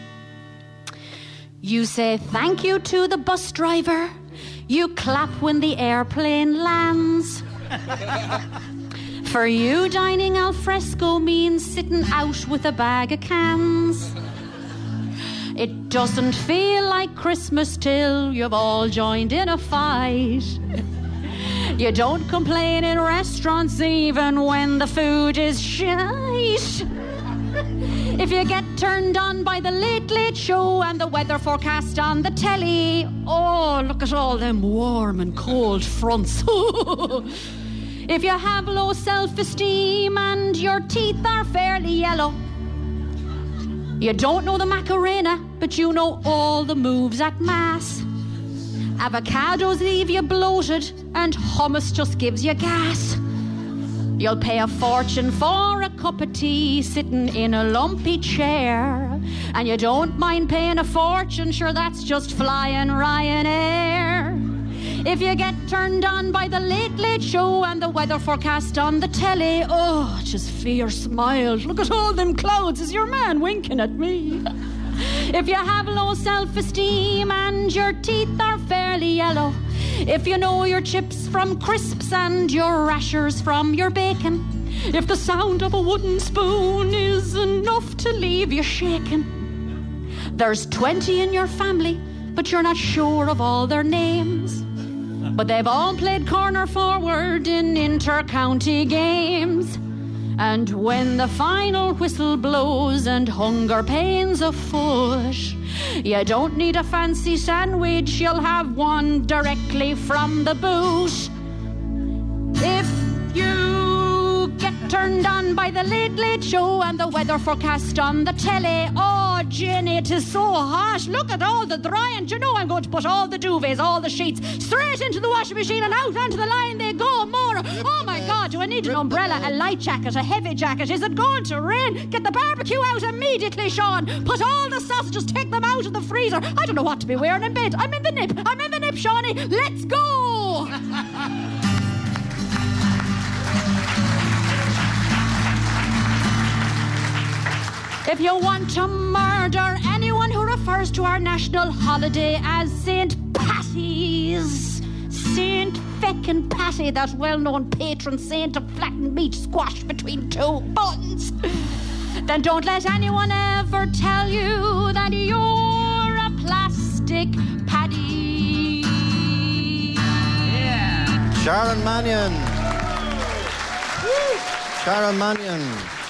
You say thank you to the bus driver. You clap when the airplane lands. For you, dining al fresco means sitting out with a bag of cans. It doesn't feel like Christmas till you've all joined in a fight. You don't complain in restaurants even when the food is shite. If you get turned on by the Late Late Show and the weather forecast on the telly, oh, look at all them warm and cold fronts. If you have low self-esteem and your teeth are fairly yellow, you don't know the Macarena, but you know all the moves at Mass. Avocados leave you bloated and hummus just gives you gas. You'll pay a fortune for a cup of tea sitting in a lumpy chair. And you don't mind paying a fortune, sure that's just flying Ryanair. If you get turned on by the Late Late Show and the weather forecast on the telly, oh, just fear smiles. Look at all them clouds. Is your man winking at me? If you have low self-esteem and your teeth are fairly yellow, if you know your chips from crisps and your rashers from your bacon, if the sound of a wooden spoon is enough to leave you shaking, there's 20 in your family, but you're not sure of all their names. But they've all played corner forward in inter-county games. And when the final whistle blows and hunger pains afoot, you don't need a fancy sandwich, you'll have one directly from the boot. If you get turned on by the Late Late Show and the weather forecast on the telly, oh, Jenny, it is so hot. Look at all the drying. Do you know I'm going to put all the duvets, all the sheets, straight into the washing machine and out onto the line they go. More. Oh, my God, do I need an umbrella, a light jacket, a heavy jacket? Is it going to rain? Get the barbecue out immediately, Sean. Put all the sausages, take them out of the freezer. I don't know what to be wearing in bed. I'm in the nip, Shawnee. Let's go. If you want to murder anyone who refers to our national holiday as St. Patty's, St. Feckin' Patty, that well-known patron saint of flattened meat squashed between two buns, then don't let anyone ever tell you that you're a plastic paddy. Yeah. Sharon Mannion. Sharon Mannion.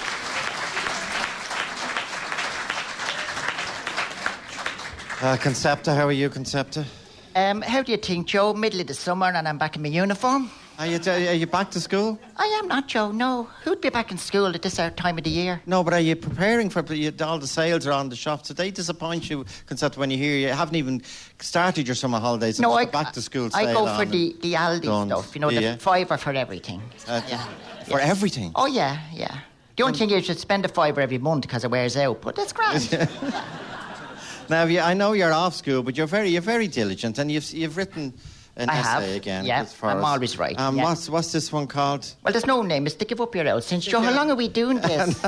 Concepta, how are you, Concepta? How do you think, Joe? Middle of the summer and I'm back in my uniform. Are you back to school? I am not, Joe, no. Who'd be back in school at this time of the year? No, but are you preparing for all the sales are on the shops? Did they disappoint you, Concepta, when you hear you haven't even started your summer holidays? No, I back to school sale I go for the Aldi stuff, you know, the fiver for everything. For everything? Oh, yeah. The only thing is you should spend a fiver every month because it wears out, but that's grand. Now, I know you're off school, but you're very diligent, and you've written an essay again. Yeah, I'm always right. What's this one called? Well, there's no name. It's to give up your house. Since, Joe, how long are we doing this?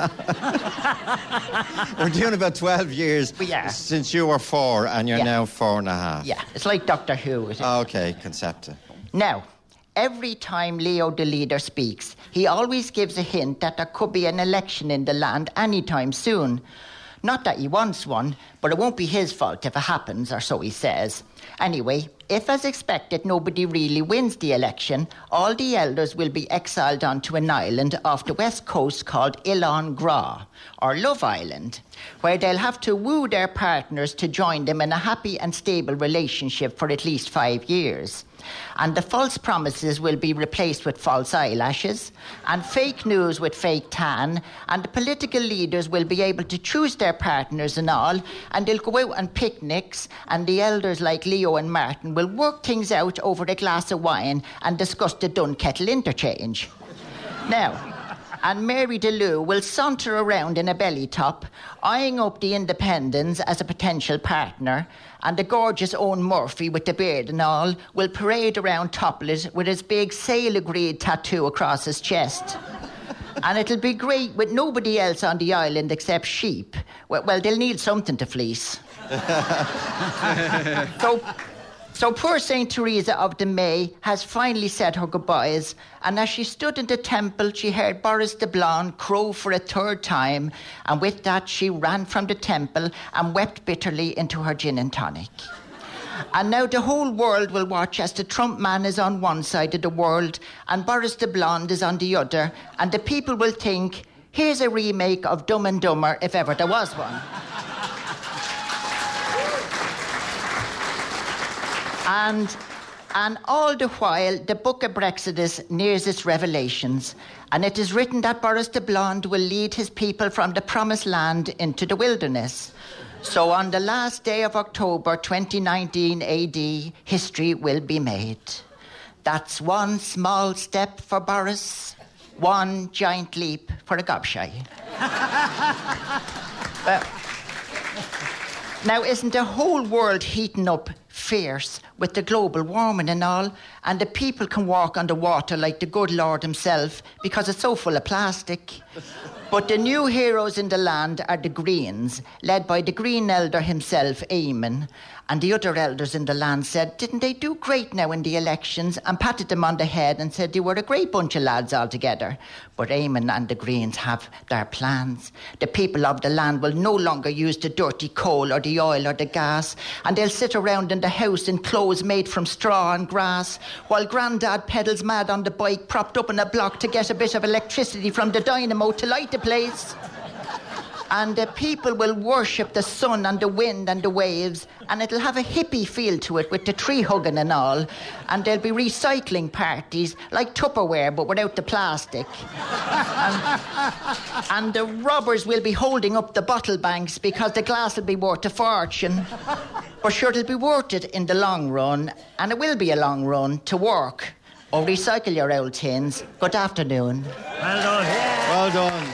We're doing about 12 years since you were 4, and you're now 4.5. Yeah, it's like Doctor Who. Okay, Concepta. Now, every time Leo the leader speaks, he always gives a hint that there could be an election in the land anytime soon. Not that he wants one, but it won't be his fault if it happens, or so he says. Anyway, if as expected nobody really wins the election, all the elders will be exiled onto an island off the west coast called Ilon Gra, or Love Island, where they'll have to woo their partners to join them in a happy and stable relationship for at least 5 years. And the false promises will be replaced with false eyelashes, and fake news with fake tan, and the political leaders will be able to choose their partners and all, and they'll go out on picnics, and the elders like Leo and Martin will work things out over a glass of wine and discuss the Dunkettle interchange. Now, and Mary DeLue will saunter around in a belly top, eyeing up the Independents as a potential partner, and the gorgeous Owen Murphy with the beard and all will parade around topless with his big sale agreed tattoo across his chest. And it'll be great with nobody else on the island except sheep. Well, they'll need something to fleece. So poor St. Teresa of the May has finally said her goodbyes, and as she stood in the temple, she heard Boris the Blonde crow for a 3rd time, and with that she ran from the temple and wept bitterly into her gin and tonic. And now the whole world will watch as the Trump man is on one side of the world and Boris the Blonde is on the other, and the people will think, here's a remake of Dumb and Dumber if ever there was one. And all the while, the book of Brexodus nears its revelations, and it is written that Boris the Blonde will lead his people from the promised land into the wilderness. So on the last day of October 2019 AD, history will be made. That's one small step for Boris, one giant leap for a gobshite. Now, isn't the whole world heating up fierce with the global warming and all, and the people can walk on the water like the good Lord himself because it's so full of plastic? But the new heroes in the land are the Greens, led by the Green Elder himself, Eamon. And the other elders in the land said, didn't they do great now in the elections? And patted them on the head and said they were a great bunch of lads altogether. But Eamon and the Greens have their plans. The people of the land will no longer use the dirty coal or the oil or the gas, and they'll sit around in the house in clothes made from straw and grass, while Grandad pedals mad on the bike propped up in a block to get a bit of electricity from the dynamo to light the place. And the people will worship the sun and the wind and the waves, and it'll have a hippie feel to it with the tree hugging and all. And there'll be recycling parties like Tupperware but without the plastic. And the robbers will be holding up the bottle banks because the glass will be worth a fortune. But sure, it'll be worth it in the long run, and it will be a long run to work. Or recycle your old tins. Good afternoon. Well done. Well done.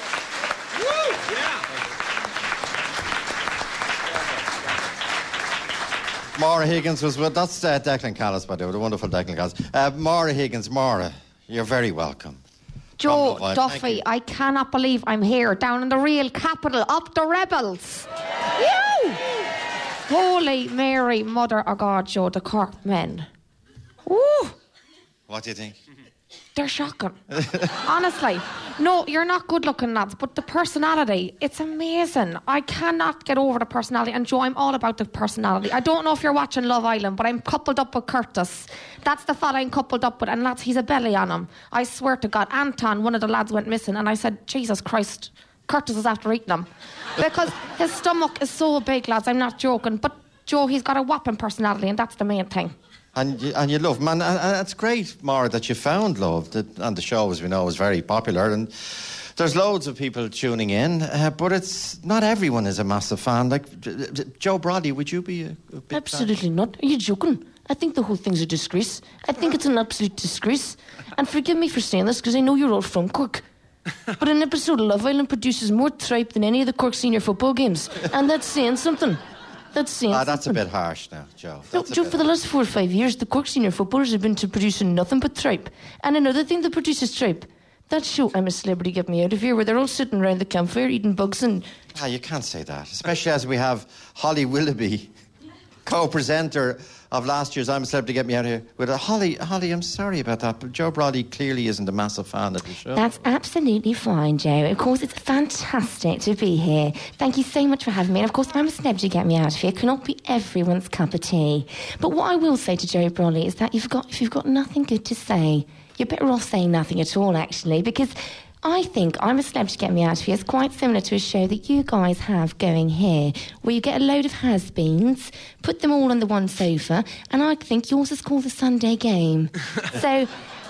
Maura Higgins was with... That's Declan Callis, by the way, the wonderful Declan Callis. Maura Higgins, Maura, you're very welcome. Joe Duffy, I cannot believe I'm here, down in the real capital of the rebels. You! Holy Mary, Mother of God, Joe, the Cork men. Ooh! What do you think? They're shocking. Honestly. No, you're not good looking, lads, but the personality, it's amazing. I cannot get over the personality. And Joe, I'm all about the personality. I don't know if you're watching Love Island, but I'm coupled up with Curtis. That's the fella I'm coupled up with. And lads, he's a belly on him. I swear to God, Anton, one of the lads, went missing. And I said, Jesus Christ, Curtis is after eating him. Because his stomach is so big, lads, I'm not joking. But Joe, he's got a whopping personality, and that's the main thing. And you love, man, and it's great, Maura, that you found love. And the show, as we know, is very popular. And there's loads of people tuning in, but it's not everyone is a massive fan. Like, Joe Brody, would you be a big Absolutely not. Are you joking? I think the whole thing's a disgrace. I think it's an absolute disgrace. And forgive me for saying this, because I know you're all from Cork. But an episode of Love Island produces more tripe than any of the Cork senior football games. And that's saying something. That's a bit harsh now, Joe. No, Joe, for the last 4 or 5 years, the Cork senior footballers have been producing nothing but tripe. And another thing that produces tripe, that show I'm a Celebrity, Get Me Out of Here, where they're all sitting around the campfire eating bugs and... You can't say that, especially as we have Holly Willoughby, co-presenter of last year's I'm a Celebrity, Get Me Out of Here. With Holly, I'm sorry about that, but Joe Brody clearly isn't a massive fan of the show. That's absolutely fine, Joe. Of course, it's fantastic to be here. Thank you so much for having me. And of course, I'm a Celebrity, Get Me Out of Here. Cannot be everyone's cup of tea. But what I will say to Joe Brody is that if you've got nothing good to say, you're better off saying nothing at all, actually, because I think I'm a Celebrity, Get Me Out of Here is quite similar to a show that you guys have going here, where you get a load of has-beens, put them all on the one sofa, and I think yours is called the Sunday Game. So,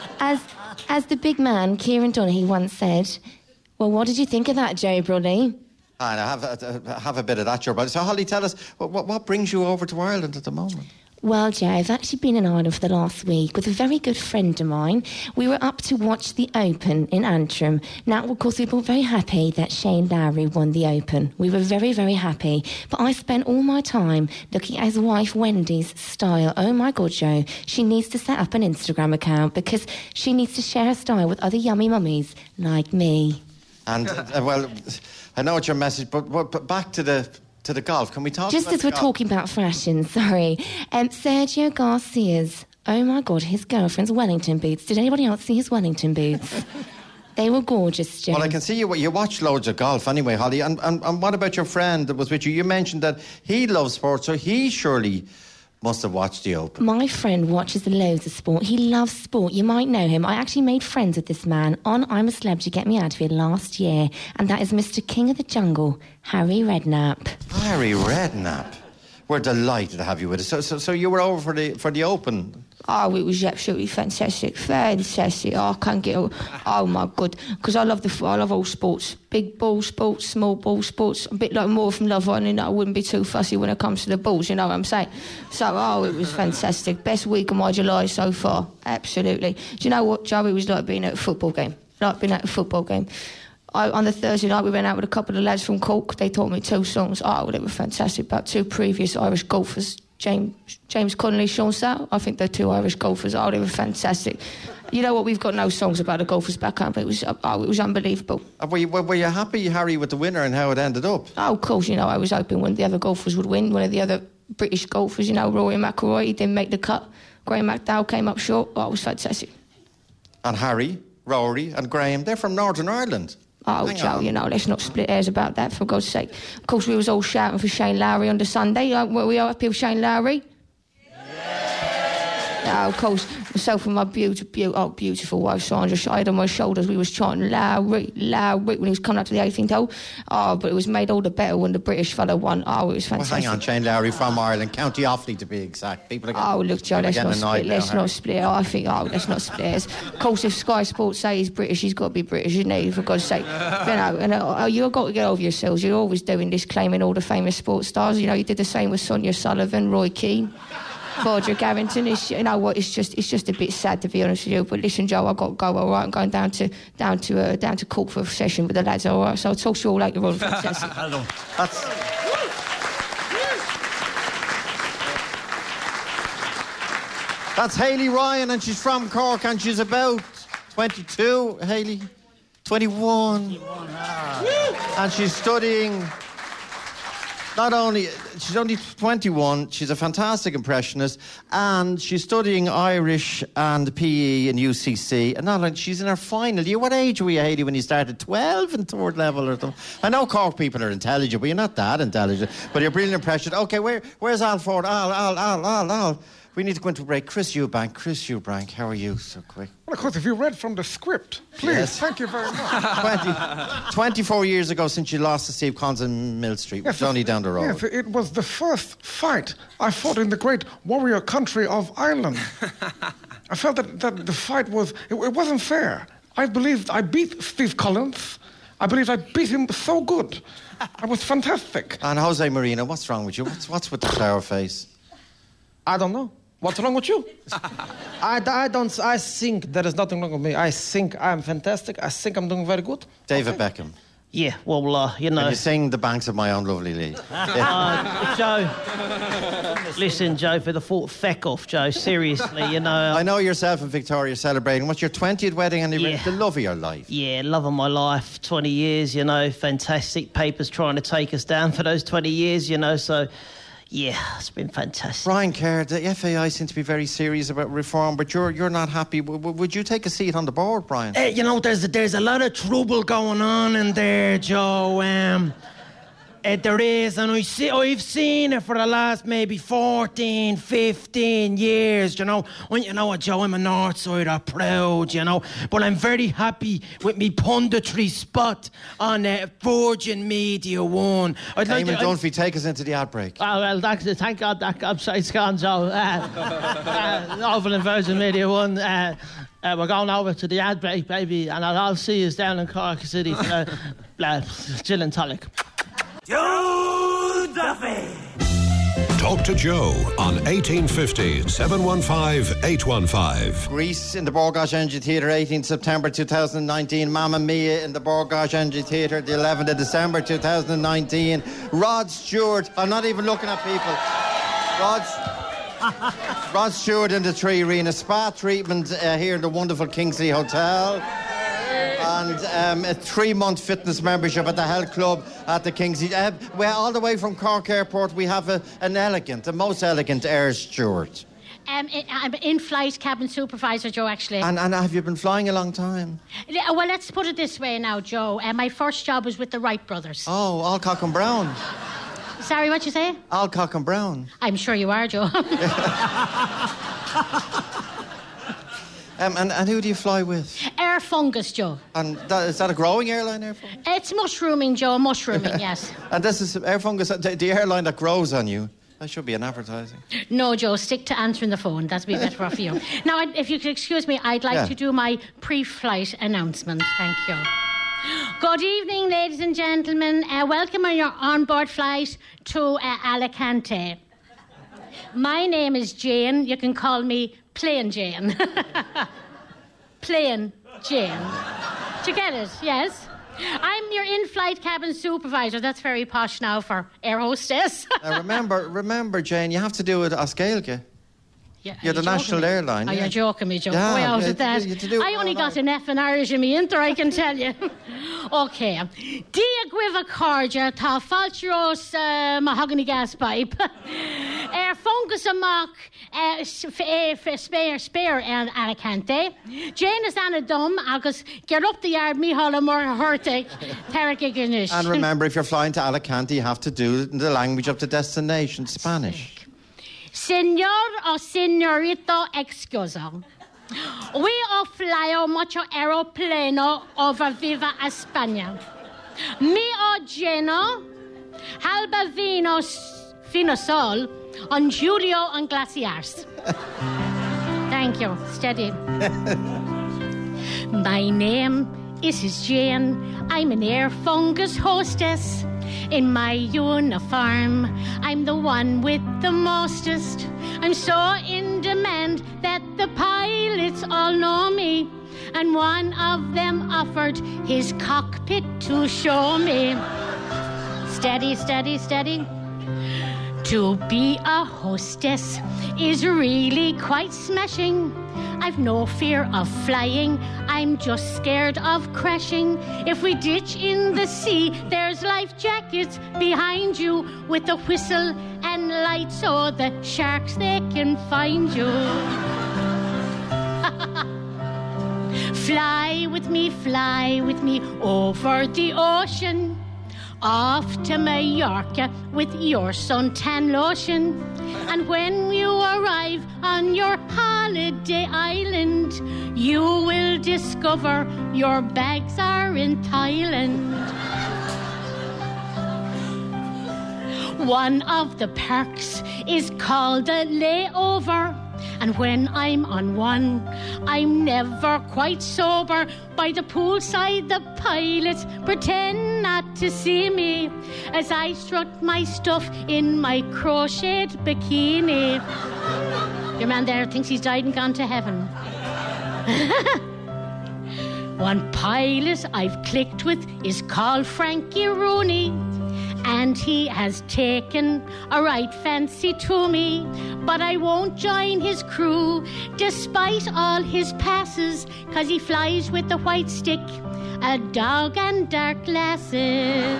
as the big man, Kieran Donaghy, once said, well, what did you think of that, Joe Brody? I have a bit of that, Joe Brody. So, Holly, tell us, what brings you over to Ireland at the moment? Well, Joe, I've actually been in Ireland for the last week with a very good friend of mine. We were up to watch the Open in Antrim. Now, of course, we were very happy that Shane Lowry won the Open. We were very, very happy. But I spent all my time looking at his wife Wendy's style. Oh, my God, Joe. She needs to set up an Instagram account because she needs to share her style with other yummy mummies like me. And, well, I know it's your message, but back to the golf. Can we talk just about as we're talking about fashion, sorry. Sergio Garcia's, oh my God, his girlfriend's Wellington boots. Did anybody else see his Wellington boots? They were gorgeous, Joe. Well, I can see you watch loads of golf anyway, Holly. And what about your friend that was with you? You mentioned that he loves sports, so he surely must have watched the Open. My friend watches loads of sport. He loves sport. You might know him. I actually made friends with this man on I'm a Celebrity, Get Me Out of Here last year. And that is Mr. King of the Jungle, Harry Redknapp. Harry Redknapp. We're delighted to have you with us. So you were over for the Open? Oh, it was absolutely fantastic. Fantastic. Oh, I can't get... Oh, my God. Because I love all sports. Big ball sports, small ball sports. A bit like more from Love Island. I wouldn't be too fussy when it comes to the balls, you know what I'm saying? So, it was fantastic. Best week of my July so far. Absolutely. Do you know what, Joe? It was like being at a football game. On the Thursday night, we went out with a couple of lads from Cork. They taught me 2 songs. Oh, they were fantastic. About 2 previous Irish golfers. James Connolly, Sean South. I think they're 2 Irish golfers. Oh, they were fantastic. You know what? We've got no songs about the golfers back home, but it was unbelievable. Were you happy, Harry, with the winner and how it ended up? Oh, of course. You know, I was hoping one of the other golfers would win. One of the other British golfers, you know, Rory McIlroy, he didn't make the cut. Graham McDowell came up short. Oh, it was fantastic. And Harry, Rory and Graham, they're from Northern Ireland. Oh, Hang Joe, on. you know, let's not split hairs about that, for God's sake. Of course, we was all shouting for Shane Lowry on the Sunday. Were we all happy with Shane Lowry? Yeah, of course, myself and my beautiful wife, Sandra, shied on my shoulders. We was chanting Lowry, Lowry when he was coming up to the 18th hole. Oh, but it was made all the better when the British fella won. Oh, it was fantastic. Well, hang on, Shane Lowry from Ireland, County Offaly to be exact. People are getting, look, Joe, let's not split. Let's not split. Oh, I think, let's not split hairs. Of course, if Sky Sports say he's British, he's got to be British, isn't he? For God's sake. You know, and you've got to get over yourselves. You're always doing this, claiming all the famous sports stars. You know, you did the same with Sonia Sullivan, Roy Keane. Roger Garrington, you know what? It's just a bit sad, to be honest with you. But listen, Joe, I've got to go. All right, I'm going down to Cork for a session with the lads. All right, so I'll talk to you all later on. That's Hayley Ryan, and she's from Cork, and she's about 22. Hayley, 21, and she's studying. She's only 21, she's a fantastic impressionist, and she's studying Irish and PE in UCC, and not only, she's in her final year. What age were you, Hayley, when you started? 12 in third level or something? I know Cork people are intelligent, but you're not that intelligent, but you're brilliant impressionist. Okay, where's Al Ford? Al. We need to go into a break. Chris Eubank, how are you so quick? Well, of course, if you read from the script, please. Yes. Thank you very much. 24 years ago since you lost to Steve Collins in Mill Street, which is only down the road. Yes, it was the first fight I fought in the great warrior country of Ireland. I felt that the fight it wasn't fair. I believed I beat Steve Collins. I believe I beat him so good. I was fantastic. And Jose Marino, what's wrong with you? What's with the flower face? I don't know. What's wrong with you? I think there is nothing wrong with me. I think I'm fantastic. I think I'm doing very good. David Beckham. Yeah, well, you know... Can you sing The Banks of My Own Lovely Lea? Joe, listen, Joe, for the fourth feck off, Joe, seriously, you know... I know yourself and Victoria celebrating. What's your 20th wedding anniversary? The love of your life. Yeah, love of my life, 20 years, you know, fantastic. Papers trying to take us down for those 20 years, you know, so... Yeah, it's been fantastic. Brian Kerr, the FAI seem to be very serious about reform, but you're not happy. Would you take a seat on the board, Brian? You know, there's a lot of trouble going on in there, Joe. There is, and I've seen it for the last maybe 14, 15 years, you know. You know what, Joe, I'm a Northsider, proud, you know. But I'm very happy with me punditry spot on Virgin Media 1. Eamon Dunphy, take us into the ad break. Oh, well, thank God it's gone, Joe. Over in Virgin Media 1. We're going over to the ad break, baby, and I'll see you down in Cork City for Jill and Tonic. Joe Duffy. Talk to Joe on 1850 715 815. Greece in the Borgage Energy Theatre, 18th September 2019. Mamma Mia in the Borgage Energy Theatre, the 11th of December 2019. Rod Stewart, I'm not even looking at people. Rod Stewart in the Tree Arena. Spa treatment here in the wonderful Kingsley Hotel. And a 3-month fitness membership at the Health Club at the Kingsley. Well, all the way from Cork Airport, we have the most elegant air steward. I'm in-flight cabin supervisor, Joe, actually. And have you been flying a long time? Well, let's put it this way now, Joe. My first job was with the Wright brothers. Oh, Alcock and Brown. Sorry, what you say? Alcock and Brown. I'm sure you are, Joe. And who do you fly with? Air Fungus, Joe. And is that a growing airline, Air Fungus? It's mushrooming, Joe, mushrooming, yes. And this is Air Fungus, the airline that grows on you. That should be an advertising. No, Joe, stick to answering the phone. That'd be better for you. Now, if you could excuse me, I'd like to do my pre-flight announcement. Thank you. Good evening, ladies and gentlemen. Welcome on your on-board flight to Alicante. My name is Jane. You can call me Plain Jane. Plain Jane. Do you get it? Yes? I'm your in-flight cabin supervisor. That's very posh now for air hostess. Now remember, Jane, you have to do it as Gaeilge. Yeah, you're the national airline. Oh, you're joking me, Joe. Yeah, Way out of that. I only got an F in Irish in me inter, I can tell you. Okay. Dia Guiva Cordia, Ta Falchros Mahogany Gas Pipe. fungus amach spare Alicante. Jane is Anna Dum, agus get up the yard me holamor hurtig, terragiginish. And remember, if you're flying to Alicante, you have to do it in the language of the destination, Spanish. Señor o señorito excusa. We o flyo mucho aeroplano over Viva España. Mi o lleno halba fino sol on Julio on glaciars. Thank you. Steady. My name is Jane. I'm an air fungus hostess. In my uniform, I'm the one with the mostest. I'm so in demand that the pilots all know me. And one of them offered his cockpit to show me. Steady, steady, steady. To be a hostess is really quite smashing. I've no fear of flying, I'm just scared of crashing. If we ditch in the sea, there's life jackets behind you with a whistle and light so the sharks, they can find you. Fly with me over the ocean, off to Mallorca with your suntan lotion. And when you arrive on your holiday island, you will discover your bags are in Thailand. One of the perks is called a layover. And when I'm on one, I'm never quite sober. By the poolside, the pilots pretend not to see me as I strut my stuff in my crocheted bikini. Your man there thinks he's died and gone to heaven. One pilot I've clicked with is called Frankie Rooney, and he has taken a right fancy to me. But I won't join his crew despite all his passes, 'cause he flies with a white stick, a dog and dark glasses.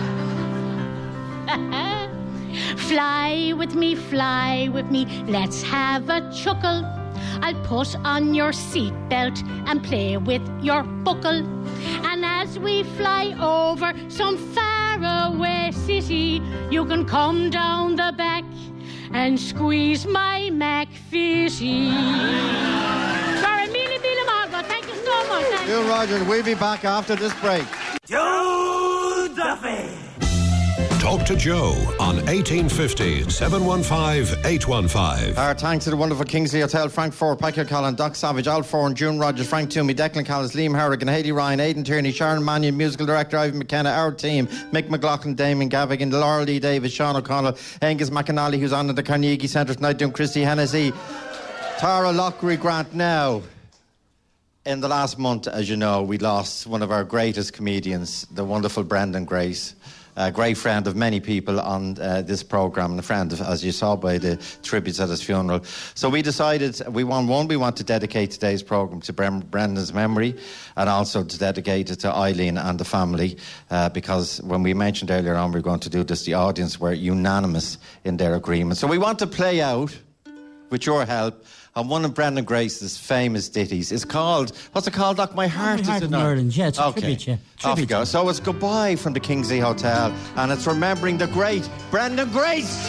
Fly with me, let's have a chuckle. I'll put on your seatbelt and play with your buckle. And as we fly over some faraway city, you can come down the back and squeeze my McFishy. Sorry, Mila Margot, thank you so much. Bill Rogers, we'll be back after this break. Joe Duffy. Talk to Joe on 1850 715 815. Our thanks to the wonderful Kingsley Hotel, Frank Ford, Patrick Collin, Doc Savage, Al Foran, June Rogers, Frank Toomey, Declan Callis, Liam Harrigan, Hayley Ryan, Aidan Tierney, Sharon Mannion, musical director Ivan McKenna, our team, Mick McLaughlin, Damien Gavigan, Laura Lee Davis, Sean O'Connell, Angus McAnally, who's on at the Carnegie Centre tonight, doing Christy Hennessy, Tara Lockery Grant. Now, in the last month, as you know, we lost one of our greatest comedians, the wonderful Brendan Grace. A great friend of many people on this programme, and a friend of, as you saw by the tributes at his funeral. So we decided we want to dedicate today's programme to Brendan's memory, and also to dedicate it to Eileen and the family, because when we mentioned earlier on we were going to do this, the audience were unanimous in their agreement. So we want to play out, with your help, on one of Brendan Grace's famous ditties. It's called, what's it called, Doc? My Heart Is in Ireland. Yeah, it's a tribute, yeah. Off we go. So it's Goodbye from the Kingsley Hotel, and it's remembering the great Brendan Grace.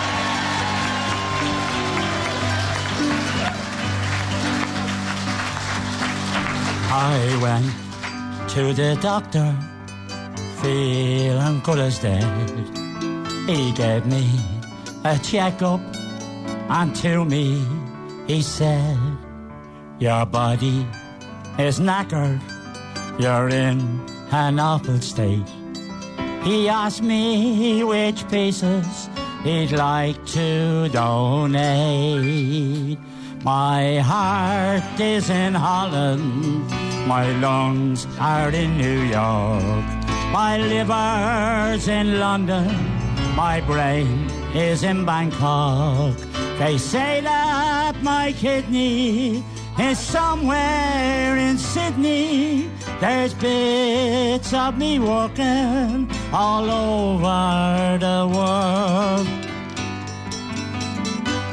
I went to the doctor, feeling good as dead. He gave me a checkup, and to me he said, your body is knackered, you're in an awful state. He asked me which pieces he'd like to donate. My heart is in Holland, my lungs are in New York, my liver's in London, my brain is in Bangkok. They say that my kidney is somewhere in Sydney. There's bits of me walking all over the world.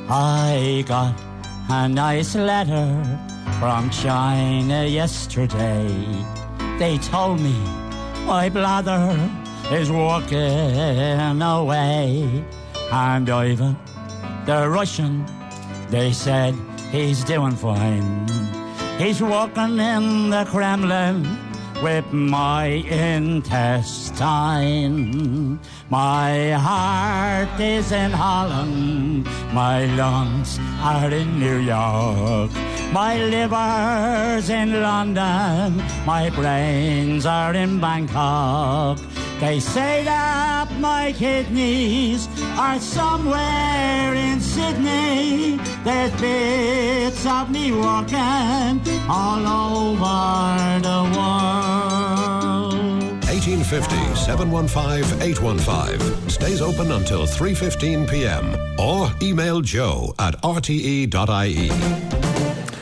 I got a nice letter from China yesterday. They told me my bladder is walking away. And Ivan, the Russian, they said he's doing fine. He's walking in the Kremlin with my intestine. My heart is in Holland, my lungs are in New York, my liver's in London, my brains are in Bangkok. They say that my kidneys are somewhere in Sydney. There's bits of me walking all over the world. 1850 715 815 stays open until 3:15 p.m. or email joe@rte.ie.